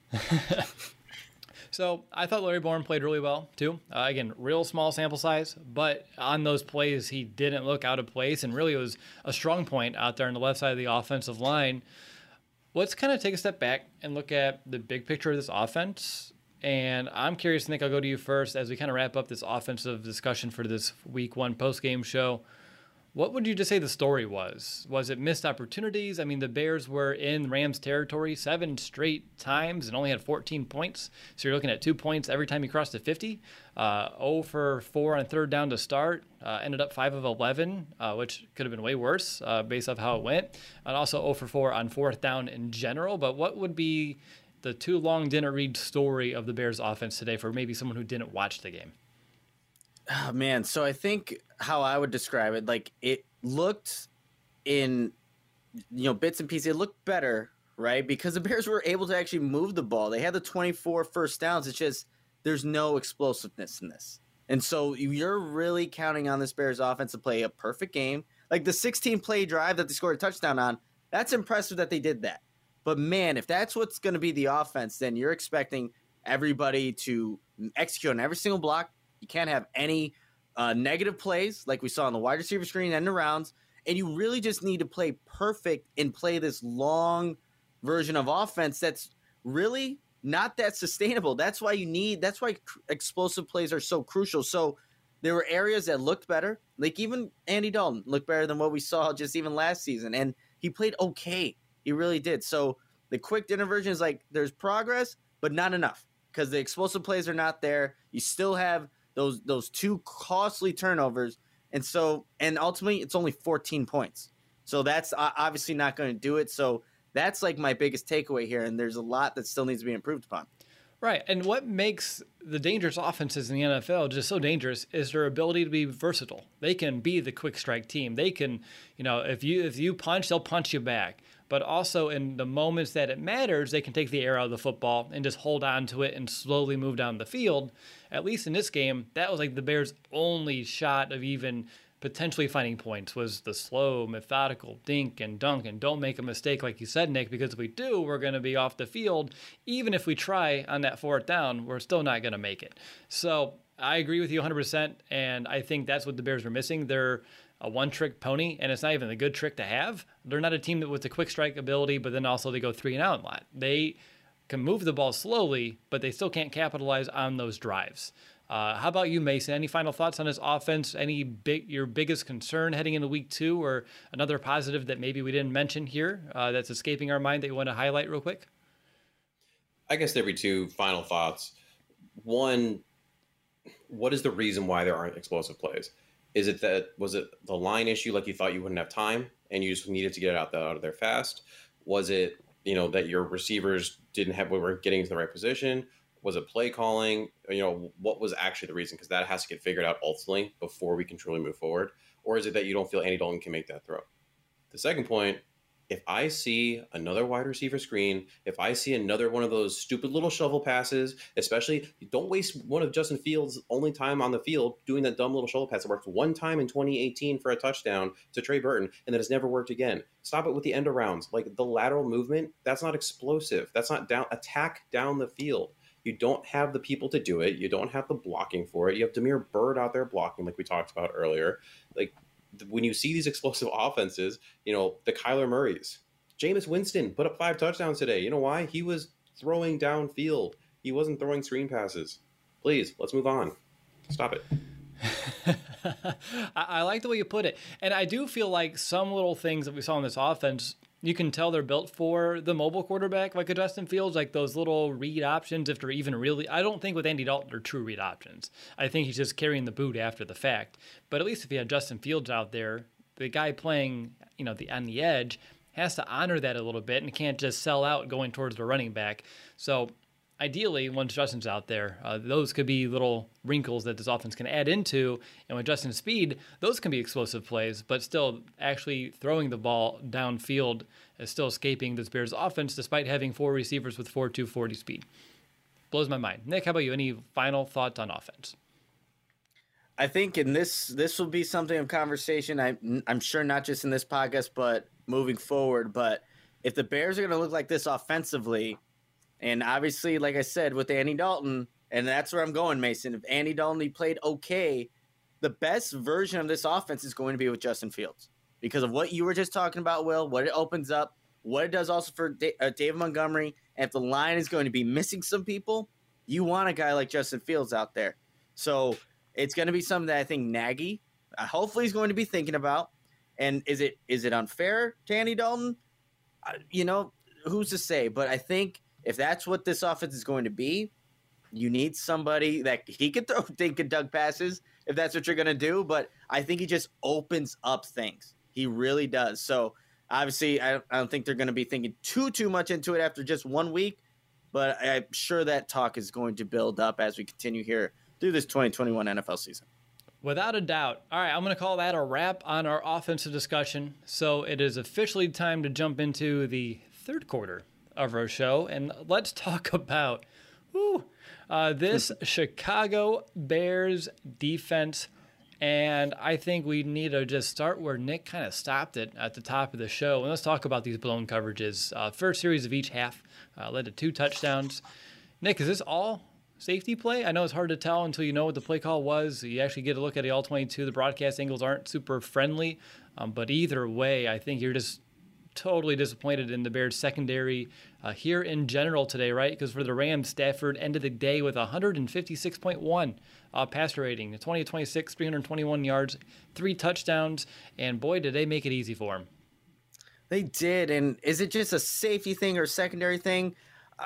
So I thought Larry Borom played really well too. Again, real small sample size, but on those plays, he didn't look out of place, and really it was a strong point out there on the left side of the offensive line. Let's kind of take a step back and look at the big picture of this offense. And I'm curious, Nick, I'll go to you first as we kind of wrap up this offensive discussion for this week 1 post-game show. What would you just say the story was? Was it missed opportunities? I mean, the Bears were in Rams territory 7 straight times and only had 14 points. So you're looking at 2 points every time you crossed the 50. 0 for 4 on third down to start. Ended up 5 of 11, which could have been way worse based off how it went. And also 0 for 4 on fourth down in general. But what would be the too long didn't read story of the Bears offense today for maybe someone who didn't watch the game? Oh, man. So I think how I would describe it, like it looked in, bits and pieces, it looked better, right? Because the Bears were able to actually move the ball. They had the 24 first downs. It's just there's no explosiveness in this. And so you're really counting on this Bears offense to play a perfect game. Like the 16-play drive that they scored a touchdown on, that's impressive that they did that. But, man, if that's what's going to be the offense, then you're expecting everybody to execute on every single block. You can't have any negative plays like we saw on the wide receiver screen and the rounds. And you really just need to play perfect and play this long version of offense that's really not that sustainable. That's why explosive plays are so crucial. So there were areas that looked better. Like even Andy Dalton looked better than what we saw just even last season. And he played okay. He really did. So the quick dinner version is like there's progress, but not enough because the explosive plays are not there. You still have those 2 costly turnovers. And ultimately it's only 14 points. So that's obviously not going to do it. So that's like my biggest takeaway here. And there's a lot that still needs to be improved upon. Right. And what makes the dangerous offenses in the NFL just so dangerous is their ability to be versatile. They can be the quick strike team. They can, if you punch, they'll punch you back. But also in the moments that it matters, they can take the air out of the football and just hold on to it and slowly move down the field. At least in this game, that was like the Bears' only shot of even potentially finding points was the slow, methodical dink and dunk. And don't make a mistake, like you said, Nick, because if we do, we're going to be off the field. Even if we try on that fourth down, we're still not going to make it. So I agree with you 100%, and I think that's what the Bears were missing. They're a one-trick pony, and it's not even a good trick to have. They're not a team that with the quick strike ability, but then also they go 3 and out a lot. They can move the ball slowly, but they still can't capitalize on those drives. How about you, Mason? Any final thoughts on this offense? Your biggest concern heading into week 2, or another positive that maybe we didn't mention here that's escaping our mind that you want to highlight real quick? I guess there'd be 2 final thoughts. One, what is the reason why there aren't explosive plays? Was it the line issue, like you thought you wouldn't have time and you just needed to get it out of there fast? Was it, that your receivers weren't getting to the right position? Was it play calling? What was actually the reason? Because that has to get figured out ultimately before we can truly move forward. Or is it that you don't feel Andy Dalton can make that throw? The second point, if I see another wide receiver screen, if I see another one of those stupid little shovel passes, especially don't waste one of Justin Fields' only time on the field doing that dumb little shovel pass that worked one time in 2018 for a touchdown to Trey Burton, and then it's never worked again. Stop it with the end arounds. Like the lateral movement, that's not explosive. That's not attack down the field. You don't have the people to do it. You don't have the blocking for it. You have Damiere Byrd out there blocking, like we talked about earlier. Like, when you see these explosive offenses, the Kyler Murrays, Jameis Winston put up 5 touchdowns today. You know why? He was throwing downfield. He wasn't throwing screen passes. Please, let's move on. Stop it. I like the way you put it. And I do feel like some little things that we saw in this offense, you can tell they're built for the mobile quarterback like a Justin Fields, like those little read options, if they're even really, I don't think with Andy Dalton they're true read options. I think he's just carrying the boot after the fact. But at least if you had Justin Fields out there, the guy playing, on the edge has to honor that a little bit and can't just sell out going towards the running back. So ideally, once Justin's out there, those could be little wrinkles that this offense can add into. And with Justin's speed, those can be explosive plays, but still actually throwing the ball downfield is still escaping this Bears offense despite having 4 receivers with 4.2 40 speed. Blows my mind. Nick, how about you? Any final thoughts on offense? I think in this will be something of conversation. I'm sure not just in this podcast, but moving forward. But if the Bears are going to look like this offensively, and obviously, like I said, with Andy Dalton, and that's where I'm going, Mason. If Andy Dalton played okay, the best version of this offense is going to be with Justin Fields because of what you were just talking about, Will, what it opens up, what it does also for David Montgomery. And if the line is going to be missing some people, you want a guy like Justin Fields out there. So it's going to be something that I think Nagy, hopefully, is going to be thinking about. And is it unfair to Andy Dalton? Who's to say? But I think if that's what this offense is going to be, you need somebody that he could throw dink and dunk passes if that's what you're going to do. But I think he just opens up things. He really does. So obviously, I don't think they're going to be thinking too much into it after just 1 week. But I'm sure that talk is going to build up as we continue here through this 2021 NFL season. Without a doubt. All right, I'm going to call that a wrap on our offensive discussion. So it is officially time to jump into the third quarter of our show, and let's talk about this Chicago Bears defense. And I think we need to just start where Nick kind of stopped it at the top of the show. And let's talk about these blown coverages. First series of each half led to 2 touchdowns. Nick, is this all safety play? I know it's hard to tell until you know what the play call was. You actually get a look at the all-22. The broadcast angles aren't super friendly. But either way, I think you're just totally disappointed in the Bears secondary here in general today, right? Because for the Rams, Stafford ended the day with 156.1 passer rating, 20-26, 321 yards, 3 touchdowns, and boy, did they make it easy for him. They did, and is it just a safety thing or a secondary thing?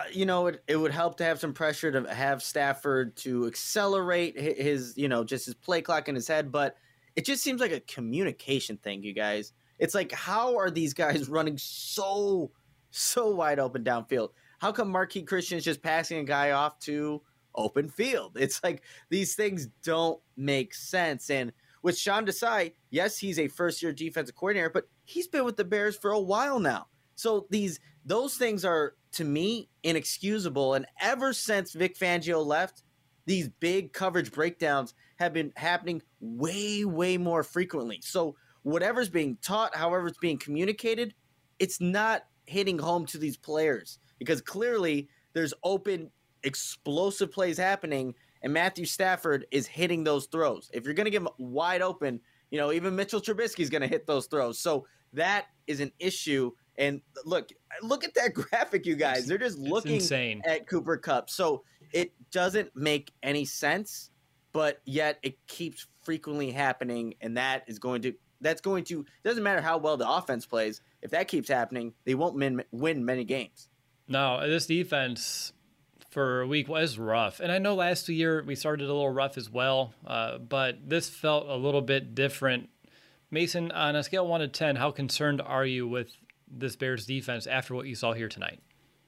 It would help to have some pressure to have Stafford to accelerate his, just his play clock in his head, but it just seems like a communication thing, you guys. It's like, how are these guys running so wide open downfield? How come Marquise Christian is just passing a guy off to open field? It's like these things don't make sense. And with Sean Desai, yes, he's a first-year defensive coordinator, but he's been with the Bears for a while now. So those things are, to me, inexcusable. And ever since Vic Fangio left, these big coverage breakdowns have been happening way more frequently. So whatever's being taught, however it's being communicated, it's not hitting home to these players because clearly there's open, explosive plays happening, and Matthew Stafford is hitting those throws. If you're going to give him wide open, even Mitchell Trubisky is going to hit those throws. So that is an issue. And look at that graphic, you guys. They're just looking insane at Cooper Kupp. So it doesn't make any sense, but yet it keeps frequently happening, and that's going to doesn't matter how well the offense plays. If that keeps happening, they won't win many games. No, this defense for a week was rough. And I know last year we started a little rough as well, but this felt a little bit different. Mason, on a scale of 1 to 10, how concerned are you with this Bears defense after what you saw here tonight?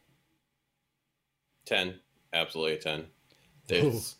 10. Absolutely a 10. There's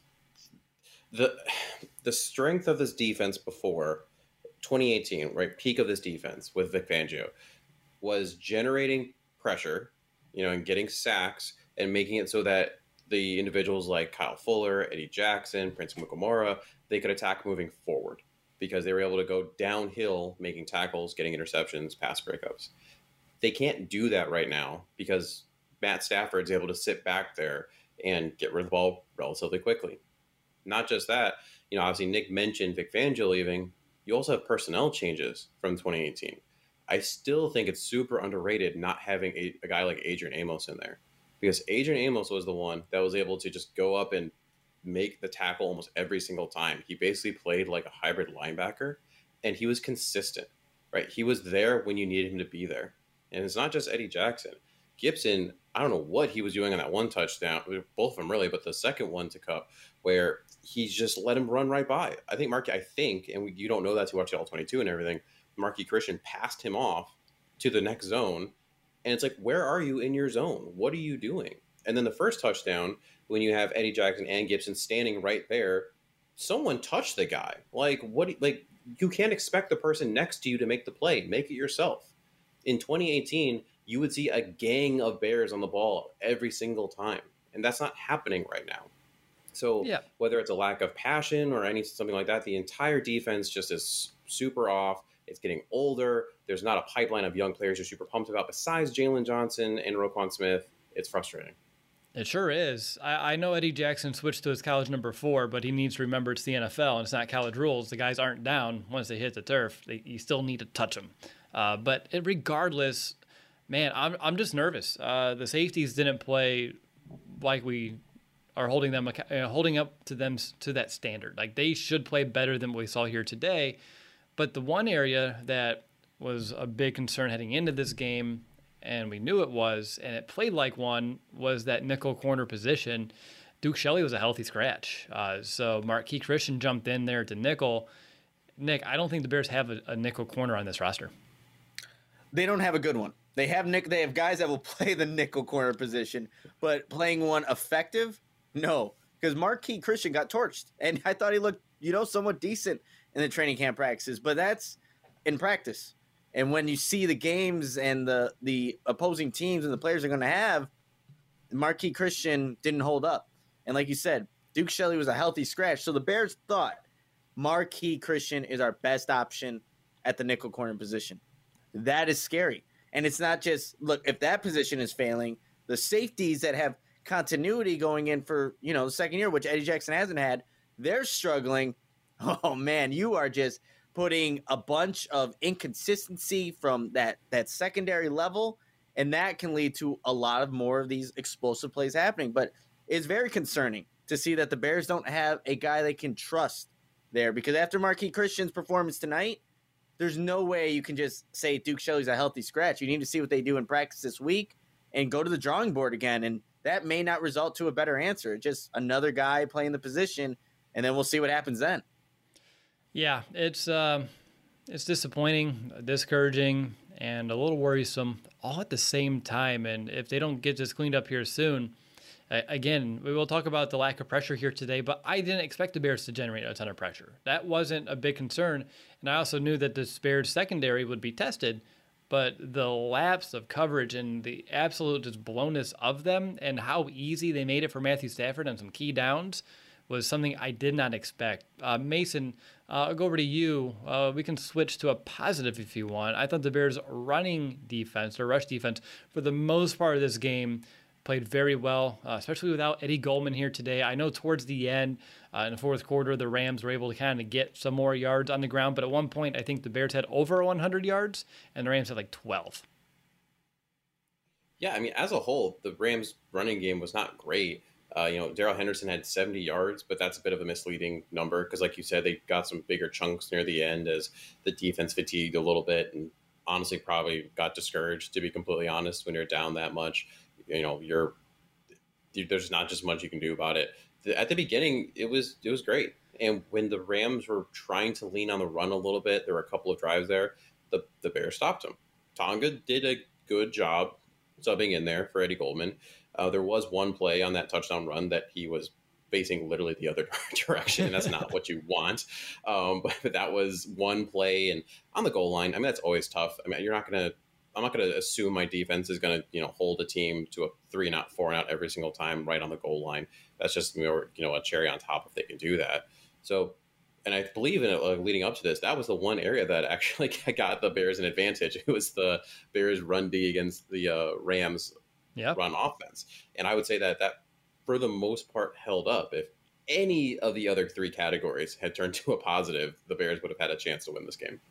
the strength of this defense before 2018, right? Peak of this defense with Vic Fangio. was generating pressure, and getting sacks and making it so that the individuals like Kyle Fuller, Eddie Jackson, Prince Mukamura, they could attack moving forward because they were able to go downhill, making tackles, getting interceptions, pass breakups. They can't do that right now because Matt Stafford's able to sit back there and get rid of the ball relatively quickly. Not just that, obviously Nick mentioned Vic Fangio leaving. You also have personnel changes from 2018. I still think it's super underrated not having a guy like Adrian Amos in there, because Adrian Amos was the one that was able to just go up and make the tackle almost every single time. He basically played like a hybrid linebacker, and he was consistent, right? He was there when you needed him to be there. And it's not just Eddie Jackson. Gibson, I don't know what he was doing on that one touchdown, both of them really, but the second one to Kupp, where he just let him run right by. I think, and you don't know that to watch all 22 and everything, Marquis Christian passed him off to the next zone. And it's like, where are you in your zone? What are you doing? And then the first touchdown, when you have Eddie Jackson and Gibson standing right there, someone touched the guy. You can't expect the person next to you to make the play. Make it yourself. In 2018, you would see a gang of Bears on the ball every single time. And that's not happening right now. So whether it's a lack of passion or something like that, the entire defense just is super off. It's getting older. There's not a pipeline of young players you're super pumped about besides Jalen Johnson and Roquan Smith. It's frustrating. It sure is. I know Eddie Jackson switched to his college number 4, but he needs to remember it's the NFL and it's not college rules. The guys aren't down once they hit the turf. You still need to touch them. But regardless, man, I'm just nervous. The safeties didn't play like we are holding up to them to that standard. Like, they should play better than what we saw here today. But the one area that was a big concern heading into this game, and we knew it was, and it played like one, was that nickel corner position. Duke Shelley was a healthy scratch. So Marquis Christian jumped in there to nickel. Nick, I don't think the Bears have a nickel corner on this roster. They don't have a good one. They have guys that will play the nickel corner position, but playing one effective, no. Because Marquis Christian got torched, and I thought he looked, somewhat decent in the training camp practices, but that's in practice. And when you see the games and the opposing teams and the players are going to have, Marquis Christian didn't hold up. And like you said, Duke Shelley was a healthy scratch. So the Bears thought Marquis Christian is our best option at the nickel corner position. That is scary. And it's not just, look, if that position is failing, the safeties that have continuity going in for, the second year, which Eddie Jackson hasn't had, they're struggling. Oh, man, you are just putting a bunch of inconsistency from that secondary level, and that can lead to a lot of more of these explosive plays happening. But it's very concerning to see that the Bears don't have a guy they can trust there, because after Marquis Christian's performance tonight, there's no way you can just say Duke Shelley's a healthy scratch. You need to see what they do in practice this week and go to the drawing board again, and that may not result to a better answer. Just another guy playing the position, and then we'll see what happens then. Yeah, it's disappointing, discouraging, and a little worrisome all at the same time. And if they don't get this cleaned up here soon, again, we will talk about the lack of pressure here today, but I didn't expect the Bears to generate a ton of pressure. That wasn't a big concern. And I also knew that the Bears secondary would be tested, but the lapse of coverage and the absolute just blownness of them and how easy they made it for Matthew Stafford on some key downs was something I did not expect. Mason, I'll go over to you. We can switch to a positive if you want. I thought the Bears' running defense, or rush defense, for the most part of this game, played very well, especially without Eddie Goldman here today. I know towards the end, in the fourth quarter, the Rams were able to kind of get some more yards on the ground, but at one point, I think the Bears had over 100 yards, and the Rams had like 12. Yeah, I mean, as a whole, the Rams' running game was not great. Darrell Henderson had 70 yards, but that's a bit of a misleading number because, like you said, they got some bigger chunks near the end as the defense fatigued a little bit and honestly probably got discouraged, to be completely honest, when you're down that much. There's not just much you can do about it. At the beginning, it was great. And when the Rams were trying to lean on the run a little bit, there were a couple of drives there, the Bears stopped them. Tonga did a good job subbing in there for Eddie Goldman. There was one play on that touchdown run that he was facing literally the other direction, and that's not what you want. But that was one play, and on the goal line, I mean, that's always tough. I mean, you're not going to I'm not going to assume my defense is going to hold a team to a 3-and-out, 4-and-out every single time right on the goal line. That's just more a cherry on top if they can do that. So, and I believe in it, leading up to this, that was the one area that actually got the Bears an advantage. It was the Bears run D against the Rams run offense, and I would say that for the most part held up. If any of the other three categories had turned to a positive, the Bears would have had a chance to win this game.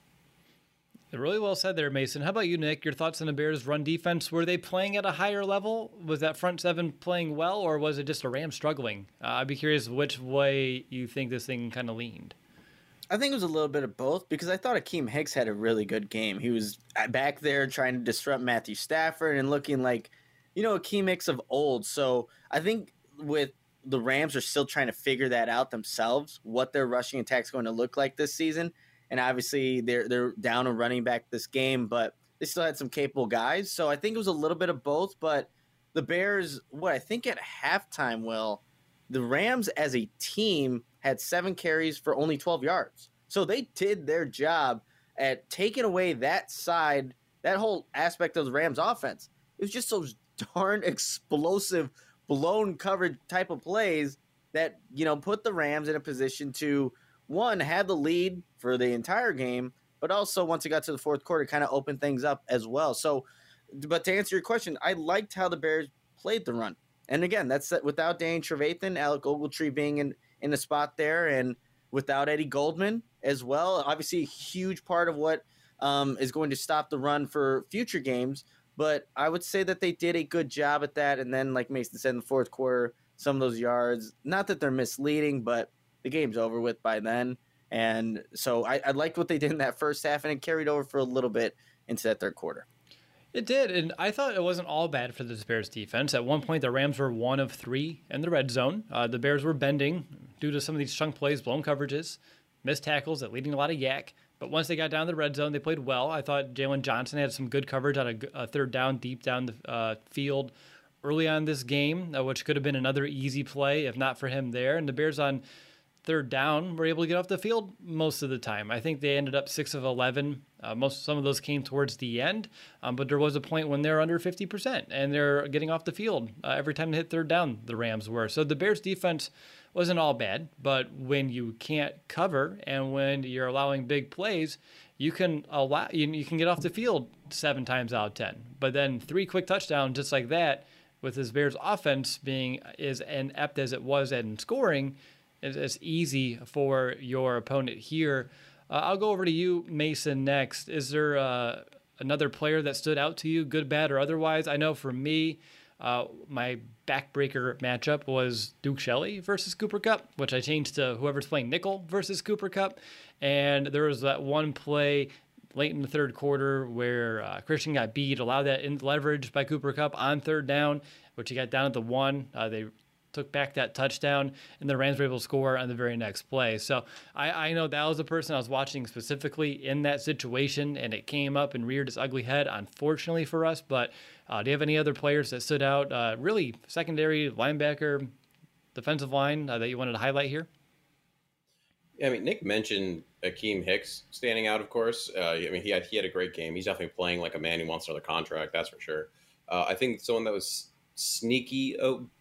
Really well said there, Mason. How about you, Nick? Your thoughts on the Bears' run defense? Were they playing at a higher level? Was that front seven playing well, or was it just a Rams struggling? I'd be curious which way you think this thing kind of leaned. I think it was a little bit of both because I thought Akeem Hicks had a really good game. He was back there trying to disrupt Matthew Stafford and looking like, Akeem Hicks of old. So I think with the Rams are still trying to figure that out themselves, what their rushing attack is going to look like this season. And obviously they're down a running back this game, but they still had some capable guys. So I think it was a little bit of both. But the Bears, I think at halftime, the Rams as a team had 7 carries for only 12 yards. So they did their job at taking away that side, that whole aspect of the Rams offense. It was just those darn explosive, blown coverage type of plays that, put the Rams in a position to, one, have the lead for the entire game, but also once it got to the fourth quarter, kind of opened things up as well. So, but to answer your question, I liked how the Bears played the run. And again, that's without Danny Trevathan, Alec Ogletree being in the spot there, and without Eddie Goldman as well. Obviously, a huge part of what is going to stop the run for future games. But I would say that they did a good job at that. And then, like Mason said, in the fourth quarter, some of those yards, not that they're misleading, but the game's over with by then. And so I liked what they did in that first half, and it carried over for a little bit into that third quarter. It did, and I thought it wasn't all bad for the Bears defense. At one point, the Rams were 1 of 3 in the red zone. The Bears were bending due to some of these chunk plays, blown coverages, missed tackles, that leading a lot of yak. But once they got down to the red zone, they played well. I thought Jalen Johnson had some good coverage on a third down, deep down the field early on this game, which could have been another easy play if not for him there. And the Bears on third down were able to get off the field most of the time. I think they ended up 6 of 11. Some of those came towards the end, but there was a point when they're under 50% and they're getting off the field every time they hit third down. The Rams were. So the Bears defense wasn't all bad, but when you can't cover and when you're allowing big plays, you can get off the field 7 times out of 10. But then 3 quick touchdowns just like that, with this Bears offense being as inept as it was in scoring, it's easy for your opponent here. I'll go over to you, Mason, next. Is there another player that stood out to you, good, bad, or otherwise? I know for me, my backbreaker matchup was Duke Shelley versus Cooper Kupp, which I changed to whoever's playing nickel versus Cooper Kupp. And there was that one play late in the third quarter where Christian got beat, allowed that in leverage by Cooper Kupp on third down, which he got down at the 1. They took back that touchdown, and the Rams were able to score on the very next play. So I know that was the person I was watching specifically in that situation, and it came up and reared its ugly head, unfortunately for us. But do you have any other players that stood out, really secondary, linebacker, defensive line, that you wanted to highlight here? Yeah, I mean, Nick mentioned Akeem Hicks standing out, of course. He had a great game. He's definitely playing like a man who wants another contract, that's for sure. I think someone that was sneaky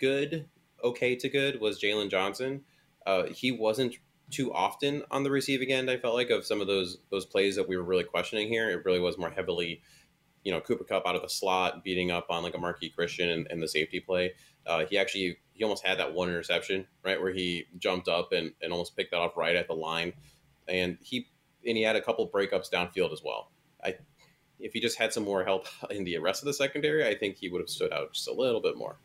okay to good was Jalen Johnson. He wasn't too often on the receiving end, I felt like, of some of those plays that we were really questioning here. It really was more heavily, Cooper Kupp out of the slot, beating up on like a Marquis Christian and the safety play. He almost had that one interception, right, where he jumped up and almost picked that off right at the line. And he had a couple breakups downfield as well. If he just had some more help in the rest of the secondary, I think he would have stood out just a little bit more.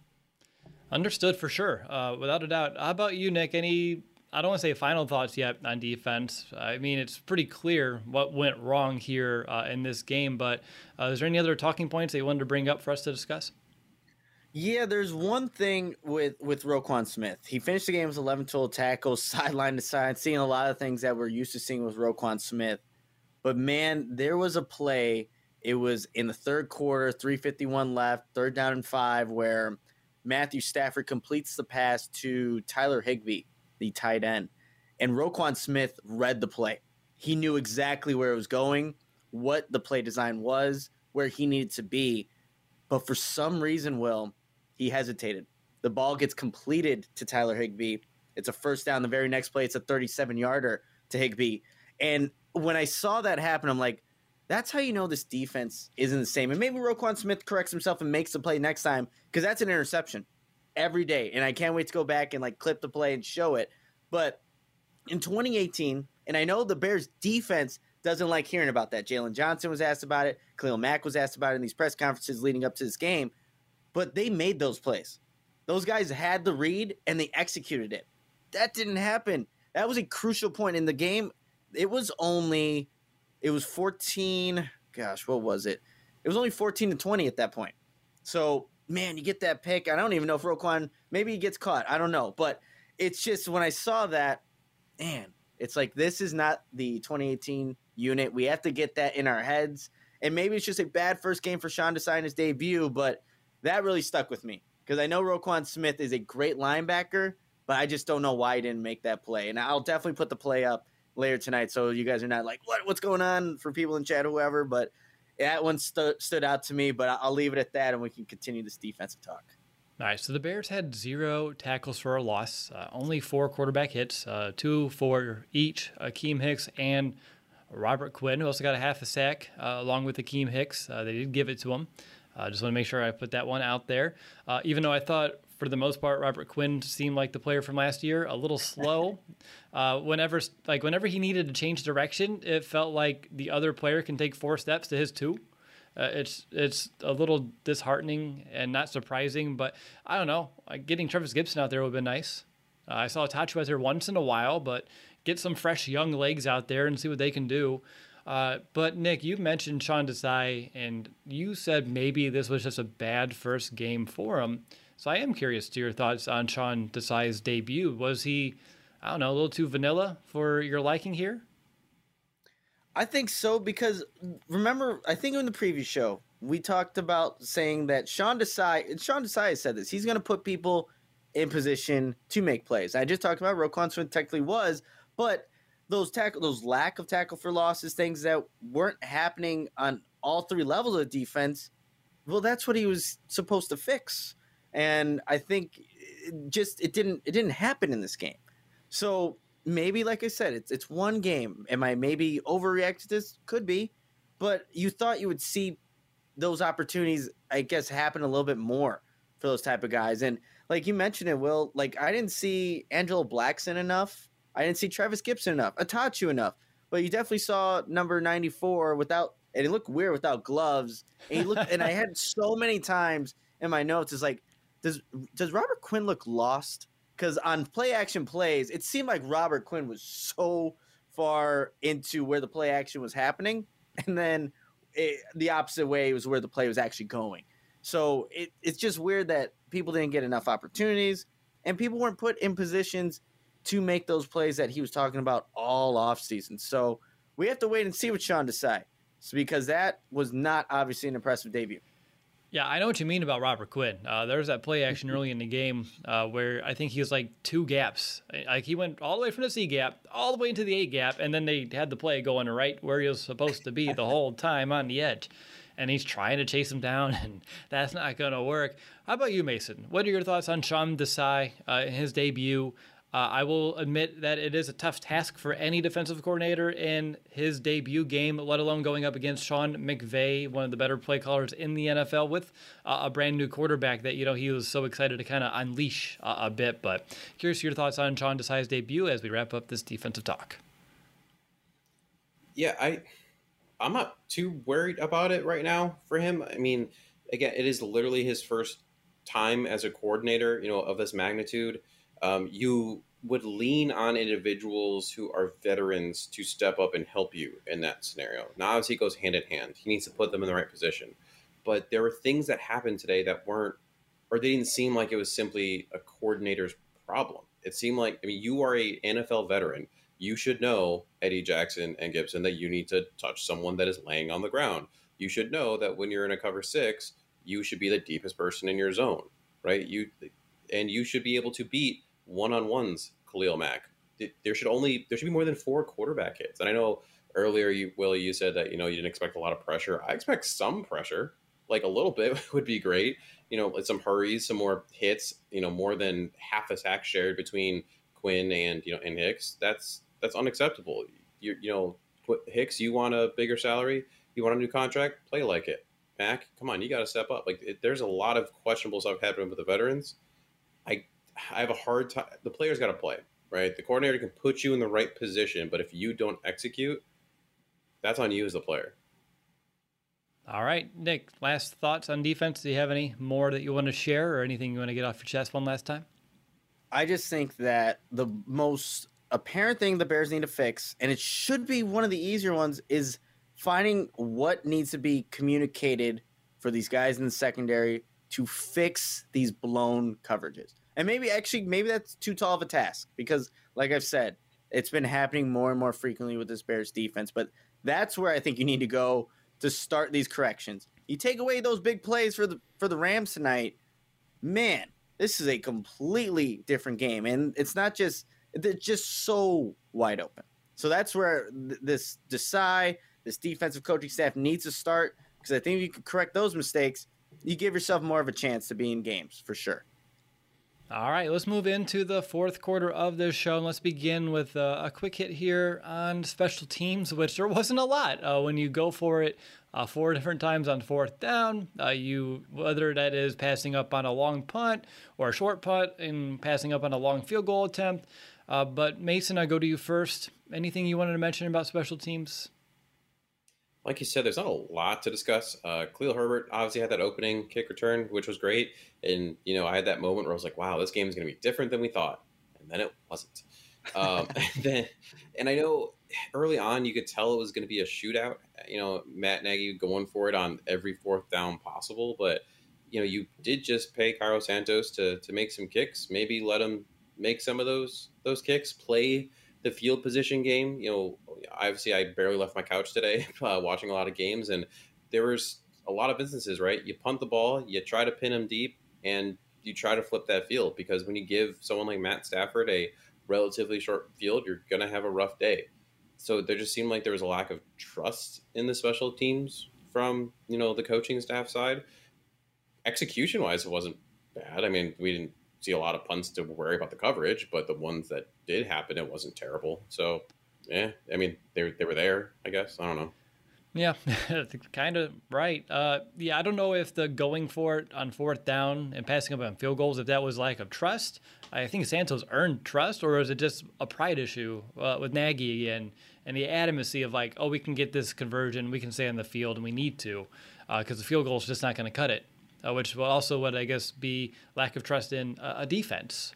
Understood for sure, without a doubt. How about you, Nick? Any, I don't want to say final thoughts yet on defense. I mean, it's pretty clear what went wrong here in this game, but is there any other talking points that you wanted to bring up for us to discuss? Yeah, there's one thing with Roquan Smith. He finished the game with 11 total tackles, sideline to side, seeing a lot of things that we're used to seeing with Roquan Smith. But, man, there was a play. It was in the third quarter, 3:51 left, 3rd down and 5, where Matthew Stafford completes the pass to Tyler Higbee, the tight end. And Roquan Smith read the play. He knew exactly where it was going, what the play design was, where he needed to be. But for some reason, Will, he hesitated. The ball gets completed to Tyler Higbee. It's a first down. The very next play, it's a 37-yarder to Higbee. And when I saw that happen, I'm like, that's how you know this defense isn't the same. And maybe Roquan Smith corrects himself and makes the play next time, because that's an interception every day. And I can't wait to go back and like clip the play and show it. But in 2018, and I know the Bears defense doesn't like hearing about that. Jalen Johnson was asked about it. Khalil Mack was asked about it in these press conferences leading up to this game. But they made those plays. Those guys had the read, and they executed it. That didn't happen. That was a crucial point in the game. It was 14. Gosh, what was it? It was only 14-20 at that point. So, man, you get that pick. I don't even know if Roquan, maybe he gets caught. I don't know. But it's just when I saw that, man, it's like this is not the 2018 unit. We have to get that in our heads. And maybe it's just a bad first game for Sean Desai in his debut, but that really stuck with me because I know Roquan Smith is a great linebacker, but I just don't know why he didn't make that play. And I'll definitely put the play up later tonight so you guys are not like, what's going on for people in chat, whoever. But that one stood out to me, but I'll leave it at that, and we can continue this defensive talk. All right, so the Bears had 0 tackles for a loss, only 4 quarterback hits, 2 for each, Akeem Hicks and Robert Quinn, who also got a half a sack along with Akeem Hicks. They did give it to him. Just want to make sure I put that one out there. Even though I thought, for the most part, Robert Quinn seemed like the player from last year, a little slow. Whenever he needed to change direction, it felt like the other player can take 4 steps to his 2. It's a little disheartening and not surprising, but I don't know. Getting Travis Gibson out there would have been nice. I saw Tachu out there once in a while, but get some fresh young legs out there and see what they can do. But Nick, you mentioned Sean Desai, and you said maybe this was just a bad first game for him. So I am curious to your thoughts on Sean Desai's debut. Was he, I don't know, a little too vanilla for your liking here? I think so, because remember, I think in the previous show, we talked about saying that Sean Desai has said this, he's going to put people in position to make plays. I just talked about Roquan Smith technically was, but those lack of tackle for losses, things that weren't happening on all 3 levels of defense, well, that's what he was supposed to fix. And I think it didn't happen in this game. So maybe, like I said, it's one game. Am I maybe overreacting to this? Could be. But you thought you would see those opportunities, I guess, happen a little bit more for those type of guys. And like you mentioned it, Will, like I didn't see Angelo Blackson enough. I didn't see Travis Gibson enough. Atachu enough. But you definitely saw number 94 without, and it looked weird without gloves. And he looked, and I had so many times in my notes, it's like, does Robert Quinn look lost? Because on play action plays, it seemed like Robert Quinn was so far into where the play action was happening, and then the opposite way was where the play was actually going. So it's just weird that people didn't get enough opportunities, and people weren't put in positions to make those plays that he was talking about all offseason. So we have to wait and see what Sean Desai, because that was not obviously an impressive debut. Yeah, I know what you mean about Robert Quinn. There was that play action early in the game where I think he was like 2 gaps. Like he went all the way from the C gap all the way into the A gap, and then they had the play going right where he was supposed to be the whole time on the edge. And he's trying to chase him down, and that's not going to work. How about you, Mason? What are your thoughts on Sean Desai in his debut? I will admit that it is a tough task for any defensive coordinator in his debut game, let alone going up against Sean McVay, one of the better play callers in the NFL, with a brand new quarterback that, he was so excited to kind of unleash a bit. But curious your thoughts on Sean Desai's debut as we wrap up this defensive talk. Yeah, I'm not too worried about it right now for him. I mean, again, it is literally his first time as a coordinator, of this magnitude. You would lean on individuals who are veterans to step up and help you in that scenario. Now, obviously, it goes hand in hand. He needs to put them in the right position. But there were things that happened today that weren't, or they didn't seem like it was simply a coordinator's problem. It seemed like, you are a NFL veteran. You should know, Eddie Jackson and Gibson, that you need to touch someone that is laying on the ground. You should know that when you're in a cover 6, you should be the deepest person in your zone, right? You should be able to beat one-on-ones Khalil Mack. There should be more than 4 quarterback hits. And I know earlier, Willie, you said that you didn't expect a lot of pressure. I expect some pressure, like a little bit would be great. Like some hurries, some more hits. More than half a sack shared between Quinn and and Hicks. That's unacceptable. Hicks, you want a bigger salary? You want a new contract? Play like it. Mac, come on, you got to step up. There's a lot of questionable stuff happening with the veterans. I have a hard time. The players got to play, right? The coordinator can put you in the right position, but if you don't execute, that's on you as the player. All right, Nick, last thoughts on defense. Do you have any more that you want to share or anything you want to get off your chest one last time? I just think that the most apparent thing the Bears need to fix, and it should be one of the easier ones, is finding what needs to be communicated for these guys in the secondary to fix these blown coverages. And maybe that's too tall of a task because, like I've said, it's been happening more and more frequently with this Bears defense. But that's where I think you need to go to start these corrections. You take away those big plays for the Rams tonight, man, this is a completely different game. And it's just so wide open. So that's where this defensive coaching staff needs to start, because I think if you can correct those mistakes, you give yourself more of a chance to be in games for sure. All right, let's move into the fourth quarter of this show, and let's begin with a quick hit here on special teams, which there wasn't a lot. When you go for it 4 different times on fourth down, whether that is passing up on a long punt or a short punt and passing up on a long field goal attempt. But Mason, I go to you first. Anything you wanted to mention about special teams? Like you said, there's not a lot to discuss. Khalil Herbert obviously had that opening kick return, which was great. And, I had that moment where I was like, wow, this game is going to be different than we thought. And then it wasn't. And I know early on you could tell it was going to be a shootout. Matt Nagy going for it on every fourth down possible. But, you did just pay Cairo Santos to make some kicks. Maybe let him make some of those kicks, play the field position game. Obviously I barely left my couch today watching a lot of games, and there was a lot of instances, right? You punt the ball, you try to pin him deep, and you try to flip that field, because when you give someone like Matt Stafford a relatively short field, you're going to have a rough day. So there just seemed like there was a lack of trust in the special teams from, the coaching staff side. Execution wise, it wasn't bad. I mean, we didn't see a lot of punts to worry about the coverage, but the ones that did happen, it wasn't terrible. So, yeah, I mean, they were there, I guess. I don't know. Yeah, kind of right. I don't know if the going for it on fourth down and passing up on field goals, if that was lack of trust. I think Santos earned trust, or is it just a pride issue with Nagy and the adamancy of like, oh, we can get this conversion, we can stay on the field, and we need to, because the field goal is just not going to cut it. Which will also would, I guess, be lack of trust in a defense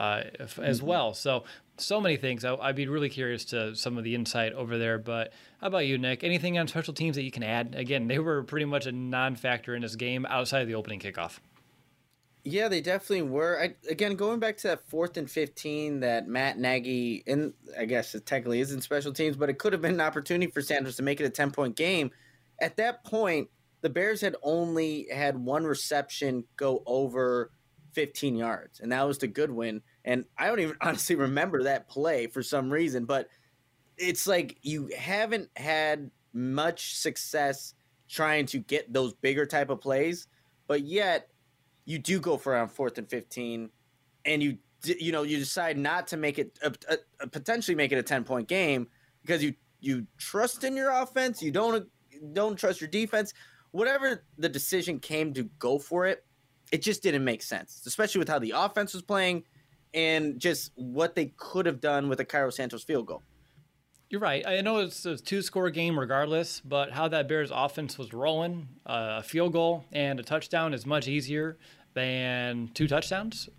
as well. So many things. I'd be really curious to some of the insight over there. But how about you, Nick? Anything on special teams that you can add? Again, they were pretty much a non-factor in this game outside of the opening kickoff. Yeah, they definitely were. Again, going back to that 4th and 15 that Matt Nagy, and I guess it technically isn't special teams, but it could have been an opportunity for Santos to make it a 10-point game. At that point, the Bears had only had one reception go over 15 yards, and that was to Goodwin. And I don't even honestly remember that play for some reason, but it's like you haven't had much success trying to get those bigger type of plays, but yet you do go for around 4th and 15, and you decide not to make it potentially make it a 10-point game because you trust in your offense, you don't trust your defense. Whatever the decision came to go for it, it just didn't make sense, especially with how the offense was playing and just what they could have done with a Cairo Santos field goal. You're right. I know it's a 2-score game regardless, but how that Bears offense was rolling, a field goal and a touchdown is much easier than 2 touchdowns,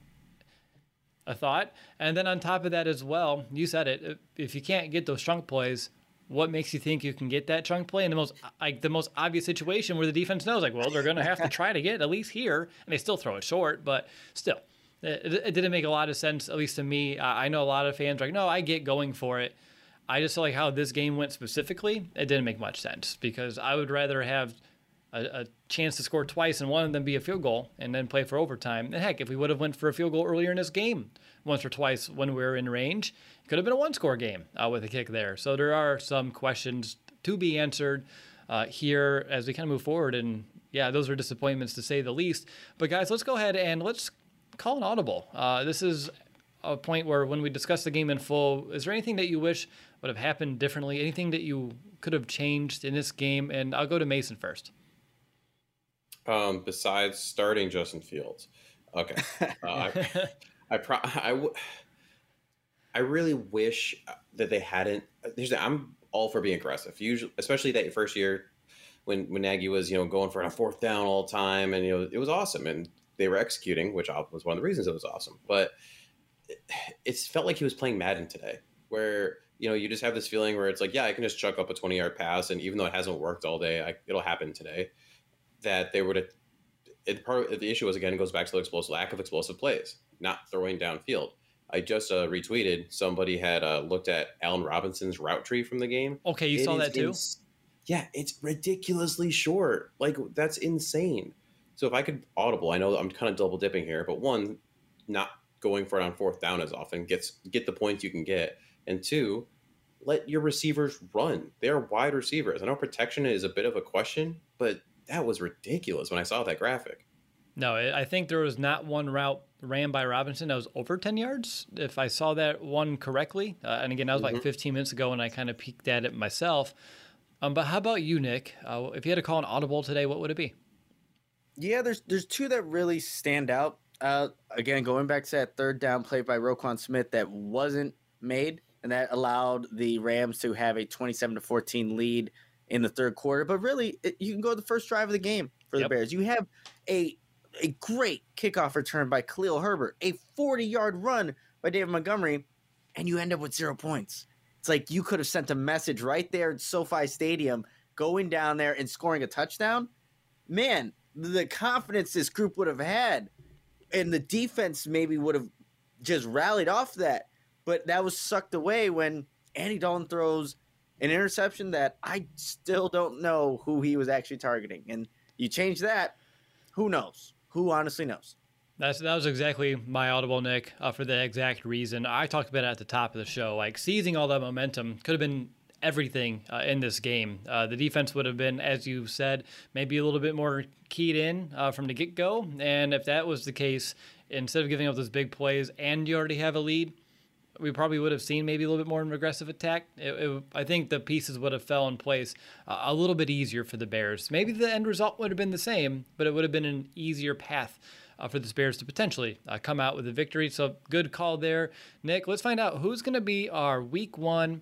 I thought. And then on top of that as well, you said it, if you can't get those chunk plays, what makes you think you can get that chunk play in the most obvious situation where the defense knows, like, well, they're going to have to try to get at least here, and they still throw it short, but still, it didn't make a lot of sense, at least to me. I know a lot of fans are like, no, I get going for it. I just feel like how this game went specifically, it didn't make much sense, because I would rather have a chance to score twice and one of them be a field goal and then play for overtime. And heck, if we would have went for a field goal earlier in this game, once or twice when we were in range, it could have been a one-score game with a kick there. So there are some questions to be answered here as we kind of move forward. And yeah, those are disappointments to say the least. But guys, let's go ahead and let's call an audible. This is a point where when we discuss the game in full, is there anything that you wish would have happened differently? Anything that you could have changed in this game? And I'll go to Mason first. Besides starting Justin Fields. Okay. I really wish that they hadn't. I'm all for being aggressive. Usually, especially that first year when Nagy was going for a fourth down all the time, and it was awesome, and they were executing, which was one of the reasons it was awesome. But it felt like he was playing Madden today, where you just have this feeling where it's like, yeah, I can just chuck up a 20-yard pass, and even though it hasn't worked all day, it'll happen today. That they would have. Part of the issue was, again, it goes back to the lack of explosive plays, not throwing downfield. I just retweeted somebody had looked at Allen Robinson's route tree from the game. Okay, you saw that too? Yeah, it's ridiculously short. Like, that's insane. So if I could audible, I know I'm kind of double dipping here, but one, not going for it on fourth down as often, get the points you can get, and two, let your receivers run. They are wide receivers. I know protection is a bit of a question, but that was ridiculous when I saw that graphic. No, I think there was not one route ran by Robinson that was over 10 yards, if I saw that one correctly. And again, that was like 15 minutes ago, and I kind of peeked at it myself. But how about you, Nick? If you had to call an audible today, what would it be? Yeah, there's two that really stand out. Again, going back to that third down play by Roquan Smith that wasn't made, and that allowed the Rams to have a 27-14 lead in the third quarter. But really, you can go to the first drive of the game for the Bears. You have a great kickoff return by Khalil Herbert, a 40-yard run by David Montgomery, and you end up with 0 points. It's like you could have sent a message right there at SoFi Stadium, going down there and scoring a touchdown. Man, the confidence this group would have had, and the defense maybe would have just rallied off that. But that was sucked away when Andy Dalton throws an interception that I still don't know who he was actually targeting. And you change that, who knows? Who honestly knows? That was exactly my audible, Nick, for the exact reason. I talked about it at the top of the show. Like, seizing all that momentum could have been everything in this game. The defense would have been, as you said, maybe a little bit more keyed in from the get-go. And if that was the case, instead of giving up those big plays and you already have a lead, we probably would have seen maybe a little bit more of an aggressive attack. I think the pieces would have fell in place a little bit easier for the Bears. Maybe the end result would have been the same, but it would have been an easier path for the Bears to potentially come out with a victory. So good call there, Nick. Let's find out who's going to be our Week 1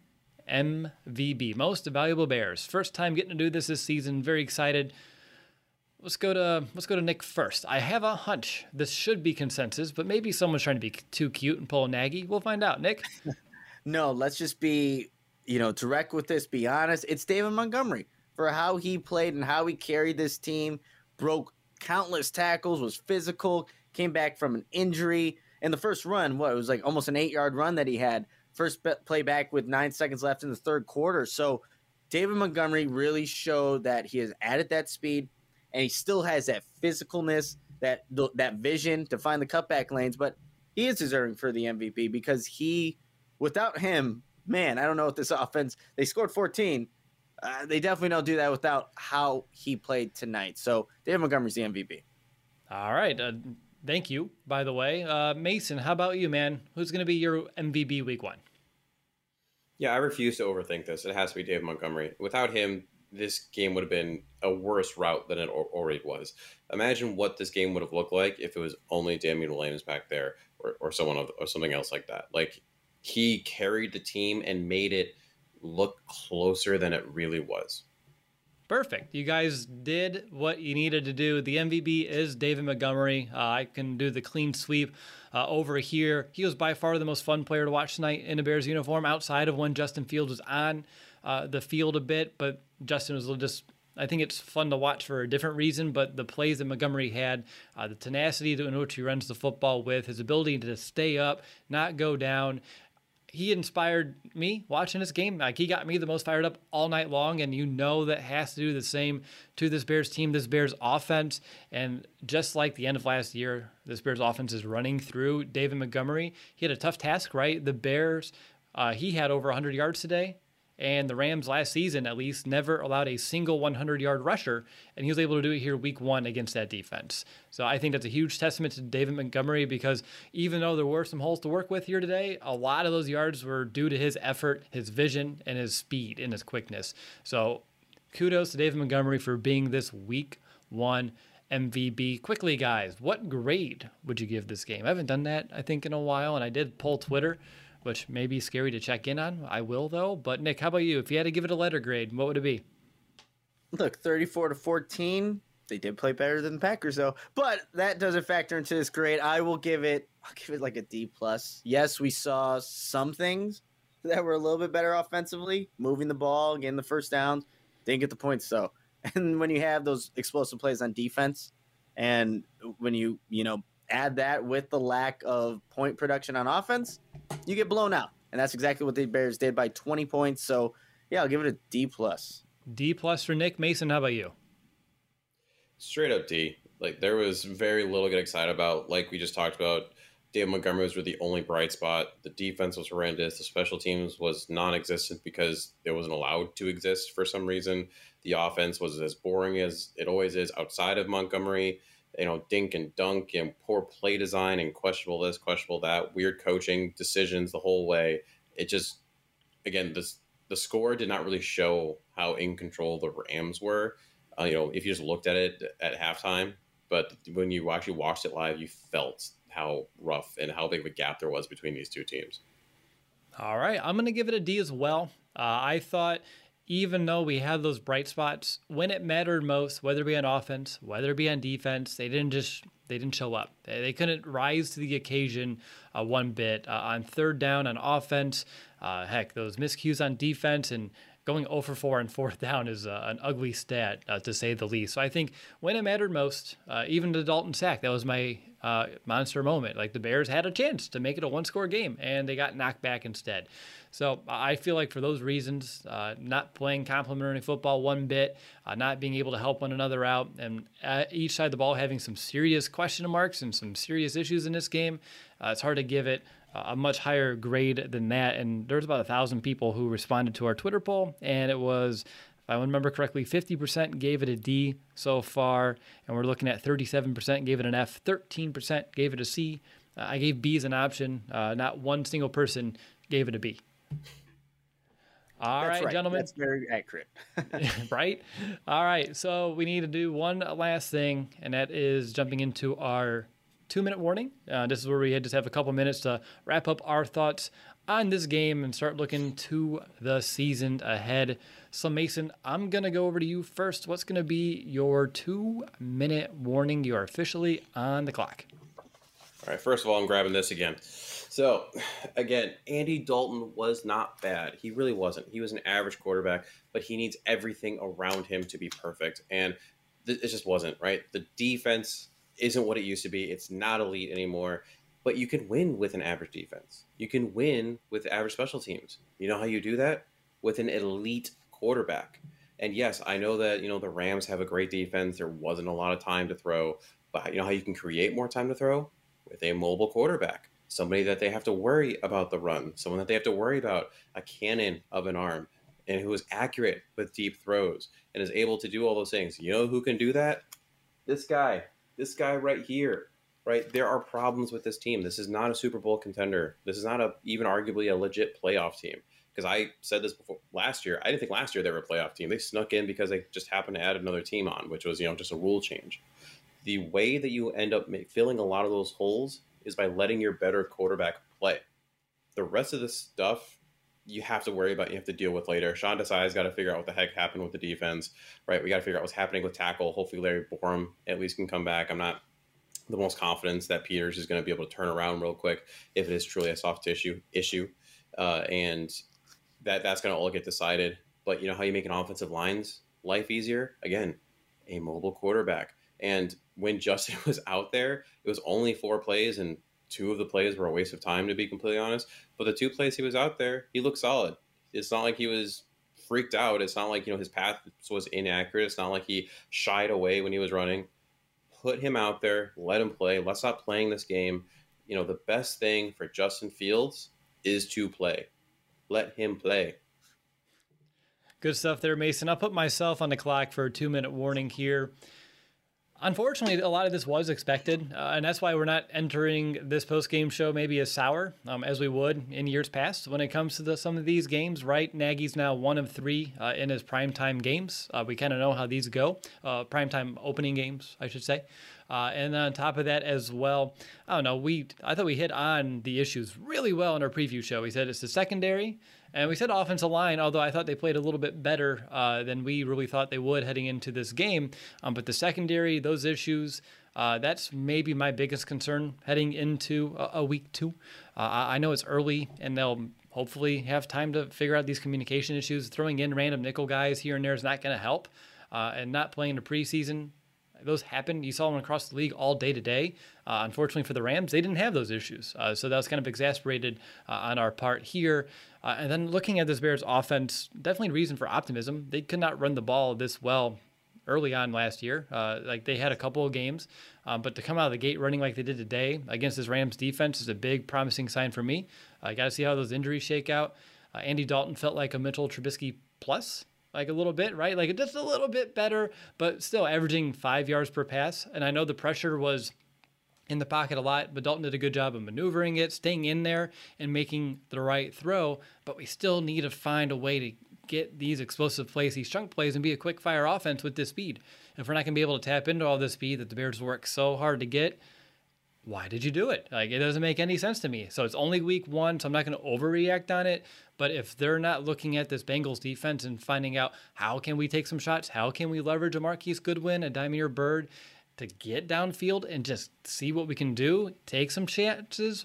MVB, Most Valuable Bears. First time getting to do this season. Very excited. Let's go to Nick first. I have a hunch this should be consensus, but maybe someone's trying to be too cute and pull a Nagy. We'll find out. Nick? No, let's just be, direct with this, be honest. It's David Montgomery for how he played and how he carried this team, broke countless tackles, was physical, came back from an injury. And the first run, it was like almost an 8-yard run that he had. First play back with 9 seconds left in the third quarter. So David Montgomery really showed that he has added that speed, and he still has that physicalness, that vision to find the cutback lanes. But he is deserving for the MVP because without him, man, I don't know what this offense, they scored 14. They definitely don't do that without how he played tonight. So David Montgomery's the MVP. All right. Thank you, by the way. Mason, how about you, man? Who's going to be your MVP Week 1? Yeah, I refuse to overthink this. It has to be David Montgomery. Without him, this game would have been a worse route than it already was. Imagine what this game would have looked like if it was only Damian Williams back there or something else like that. Like, he carried the team and made it look closer than it really was. Perfect. You guys did what you needed to do. The MVP is David Montgomery. I can do the clean sweep over here. He was by far the most fun player to watch tonight in a Bears uniform, outside of when Justin Fields was on the field a bit. But Justin was just, I think it's fun to watch for a different reason. But the plays that Montgomery had, the tenacity in which he runs the football with, his ability to stay up, not go down. he inspired me watching this game. Like, he got me the most fired up all night long, and that has to do the same to this Bears team, this Bears offense. And just like the end of last year, this Bears offense is running through David Montgomery. He had a tough task, right? The Bears, he had over 100 yards today. And the Rams last season, at least, never allowed a single 100-yard rusher, and he was able to do it here week 1 against that defense. So I think that's a huge testament to David Montgomery, because even though there were some holes to work with here today, a lot of those yards were due to his effort, his vision, and his speed and his quickness. So kudos to David Montgomery for being this week 1 MVP. Quickly, guys, what grade would you give this game? I haven't done that, I think, in a while, and I did poll Twitter, which may be scary to check in on. I will, though. But, Nick, how about you? If you had to give it a letter grade, what would it be? Look, 34-14. They did play better than the Packers, though. But that doesn't factor into this grade. I'll give it like a D+. Yes, we saw some things that were a little bit better offensively, moving the ball, getting the first downs. Didn't get the points, though. And when you have those explosive plays on defense, and when you add that with the lack of point production on offense, you get blown out. And that's exactly what the Bears did by 20 points. So, yeah, I'll give it a D+. D+ for Nick. Mason, how about you? Straight up D. Like, there was very little to get excited about. Like we just talked about, David Montgomery was really the only bright spot. The defense was horrendous. The special teams was non-existent because it wasn't allowed to exist for some reason. The offense was as boring as it always is outside of Montgomery. Dink and dunk and poor play design and questionable this, questionable that, weird coaching decisions the whole way. It just, again, the score did not really show how in control the Rams were. If you just looked at it at halftime, but when you actually watched it live, you felt how rough and how big of a gap there was between these two teams. All right, I'm going to give it a D as well. I thought, even though we had those bright spots, when it mattered most, whether it be on offense, whether it be on defense, they didn't show up. They couldn't rise to the occasion one bit. On third down on offense, those miscues on defense, and going 0 for 4 on fourth down is an ugly stat, to say the least. So I think when it mattered most, even the Dalton sack, that was my monster moment. Like, the Bears had a chance to make it a one-score game, and they got knocked back instead. So I feel like for those reasons, not playing complementary football one bit, not being able to help one another out, and each side of the ball having some serious question marks and some serious issues in this game, it's hard to give it a much higher grade than that. And there's about 1,000 people who responded to our Twitter poll, and it was, if I remember correctly, 50% gave it a D so far, and we're looking at 37% gave it an F, 13% gave it a C. I gave B as an option. Not one single person gave it a B. All right, gentlemen. That's very accurate. Right? All right, so we need to do one last thing, and that is jumping into our 2-minute warning. This is where we just have a couple minutes to wrap up our thoughts on this game and start looking to the season ahead. So, Mason, I'm going to go over to you first. What's going to be your 2-minute warning? You are officially on the clock. All right, first of all, I'm grabbing this again. So, again, Andy Dalton was not bad. He really wasn't. He was an average quarterback, but he needs everything around him to be perfect. And it just wasn't, right? The defense isn't what it used to be. It's not elite anymore. But you can win with an average defense. You can win with average special teams. You know how you do that? With an elite quarterback. And yes, I know that, the Rams have a great defense. There wasn't a lot of time to throw. But you know how you can create more time to throw? With a mobile quarterback. Somebody that they have to worry about the run. Someone that they have to worry about a cannon of an arm. And who is accurate with deep throws. And is able to do all those things. You know who can do that? This guy right here, right? There are problems with this team. This is not a Super Bowl contender. This is not even arguably a legit playoff team. Because I said this before last year. I didn't think last year they were a playoff team. They snuck in because they just happened to add another team on, which was, just a rule change. The way that you end up filling a lot of those holes is by letting your better quarterback play. The rest of the stuff you have to worry about, you have to deal with later. Sean Desai's got to figure out what the heck happened with the defense, right? We got to figure out what's happening with tackle. Hopefully Larry Borom at least can come back. I'm not the most confident that Peters is going to be able to turn around real quick if it is truly a soft tissue issue. And that's going to all get decided. But you know how you make an offensive line's life easier? Again, a mobile quarterback. And when Justin was out there, it was only 4 plays and two of the plays were a waste of time, to be completely honest. But the two plays he was out there, he looked solid. It's not like he was freaked out. It's not like, his path was inaccurate. It's not like he shied away when he was running. Put him out there, let him play. Let's stop playing this game. The best thing for Justin Fields is to play. Let him play. Good stuff there, Mason. I'll put myself on the clock for a 2-minute warning here. Unfortunately, a lot of this was expected, and that's why we're not entering this post-game show maybe as sour as we would in years past when it comes to some of these games, right? Nagy's now 1 of 3 in his primetime games. We kind of know how these go, primetime opening games, I should say. And then on top of that as well, I don't know, I thought we hit on the issues really well in our preview show. We said it's the secondary, and we said offensive line, although I thought they played a little bit better than we really thought they would heading into this game. But the secondary, those issues, that's maybe my biggest concern heading into a week 2. I know it's early, and they'll hopefully have time to figure out these communication issues. Throwing in random nickel guys here and there is not going to help. And not playing the preseason, those happen. You saw them across the league all day today. Unfortunately for the Rams, they didn't have those issues. So that was kind of exasperated on our part here. And then looking at this Bears offense, definitely reason for optimism. They could not run the ball this well early on last year. They had a couple of games, but to come out of the gate running like they did today against this Rams defense is a big promising sign for me. I got to see how those injuries shake out. Andy Dalton felt like a Mitchell Trubisky plus. Like a little bit, right? Like just a little bit better, but still averaging 5 yards per pass. And I know the pressure was in the pocket a lot, but Dalton did a good job of maneuvering it, staying in there, and making the right throw. But we still need to find a way to get these explosive plays, these chunk plays, and be a quick fire offense with this speed. If we're not going to be able to tap into all this speed that the Bears work so hard to get, why did you do it? Like, it doesn't make any sense to me. So it's only week 1, so I'm not going to overreact on it. But if they're not looking at this Bengals defense and finding out how can we take some shots, how can we leverage a Marquise Goodwin, a Damiere Byrd to get downfield and just see what we can do, take some chances,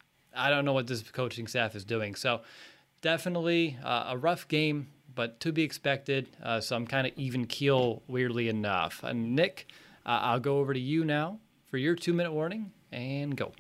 I don't know what this coaching staff is doing. So definitely a rough game, but to be expected. So I'm kind of even keel, weirdly enough. And Nick, I'll go over to you now for your 2-minute warning and go.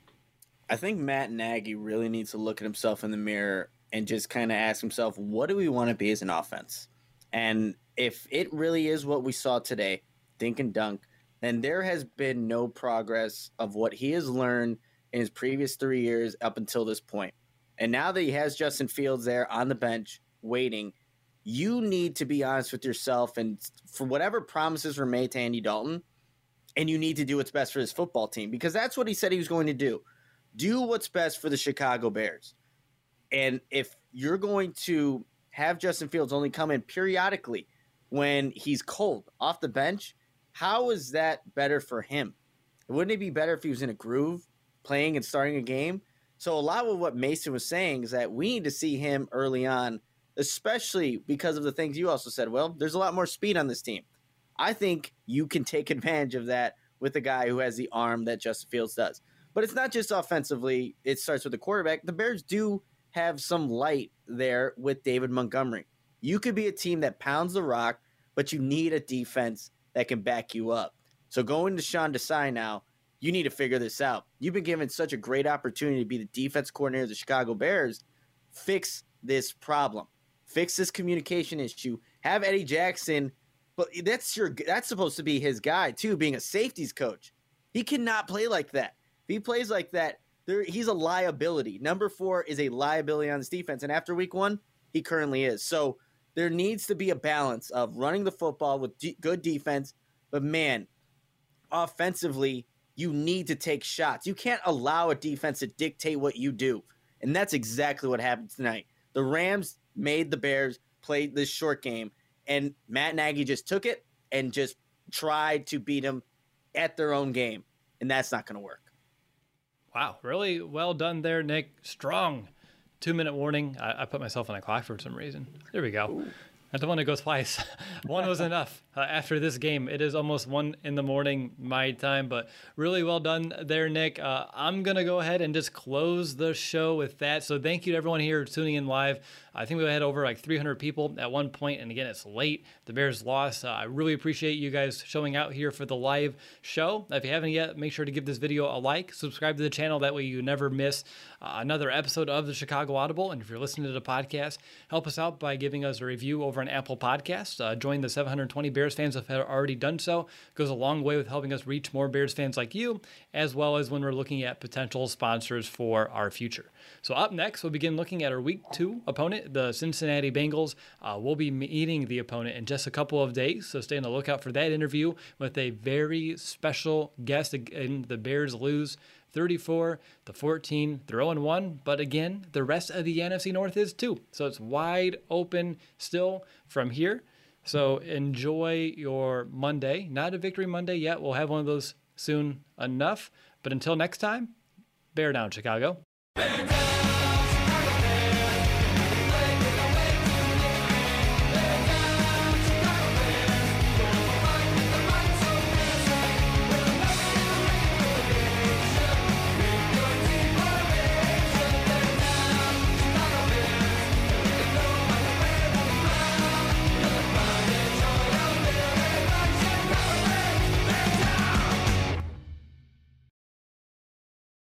I think Matt Nagy really needs to look at himself in the mirror and just kind of ask himself, what do we want to be as an offense? And if it really is what we saw today, dink and dunk, then there has been no progress of what he has learned in his previous 3 years up until this point. And now that he has Justin Fields there on the bench waiting, you need to be honest with yourself, and for whatever promises were made to Andy Dalton, and you need to do what's best for this football team, because that's what he said he was going to do. Do what's best for the Chicago Bears. And if you're going to have Justin Fields only come in periodically when he's cold off the bench, how is that better for him? Wouldn't it be better if he was in a groove, playing and starting a game? So a lot of what Mason was saying is that we need to see him early on, especially because of the things you also said. Well, there's a lot more speed on this team. I think you can take advantage of that with a guy who has the arm that Justin Fields does. But it's not just offensively. It starts with the quarterback. The Bears do have some light there with David Montgomery. You could be a team that pounds the rock, but you need a defense that can back you up. So going to Sean Desai now, you need to figure this out. You've been given such a great opportunity to be the defense coordinator of the Chicago Bears. Fix this problem. Fix this communication issue. Have Eddie Jackson, but that's supposed to be his guy too, being a safeties coach. He cannot play like that. If he plays like that, he's a liability. Number 4 is a liability on this defense, and after week 1, he currently is. So there needs to be a balance of running the football with good defense, but man, offensively, you need to take shots. You can't allow a defense to dictate what you do, and that's exactly what happened tonight. The Rams made the Bears play this short game, and Matt Nagy just took it and just tried to beat them at their own game, and that's not going to work. Wow, really well done there, Nick. Strong 2-minute warning. I put myself on a clock for some reason. There we go. Ooh. That's the one that goes twice. One was enough. after this game. It is almost 1 a.m. my time, but really well done there, Nick. I'm going to go ahead and just close the show with that. So thank you to everyone here tuning in live. I think we had over like 300 people at one point, and again, it's late. The Bears lost. I really appreciate you guys showing out here for the live show. If you haven't yet, make sure to give this video a like, subscribe to the channel. That way you never miss another episode of the Chicago Audible. And if you're listening to the podcast, help us out by giving us a review over on Apple Podcasts. Join the 720 Bears fans if have already done so. It goes a long way with helping us reach more Bears fans like you, as well as when we're looking at potential sponsors for our future. So up next, we'll begin looking at our Week 2 opponent, the Cincinnati Bengals. We'll be meeting the opponent in just a couple of days, so stay on the lookout for that interview with a very special guest. And the Bears lose 34-14. They're 0-1, but again, the rest of the NFC North is too. So it's wide open still from here. So enjoy your Monday. Not a victory Monday yet. We'll have one of those soon enough. But until next time, bear down, Chicago.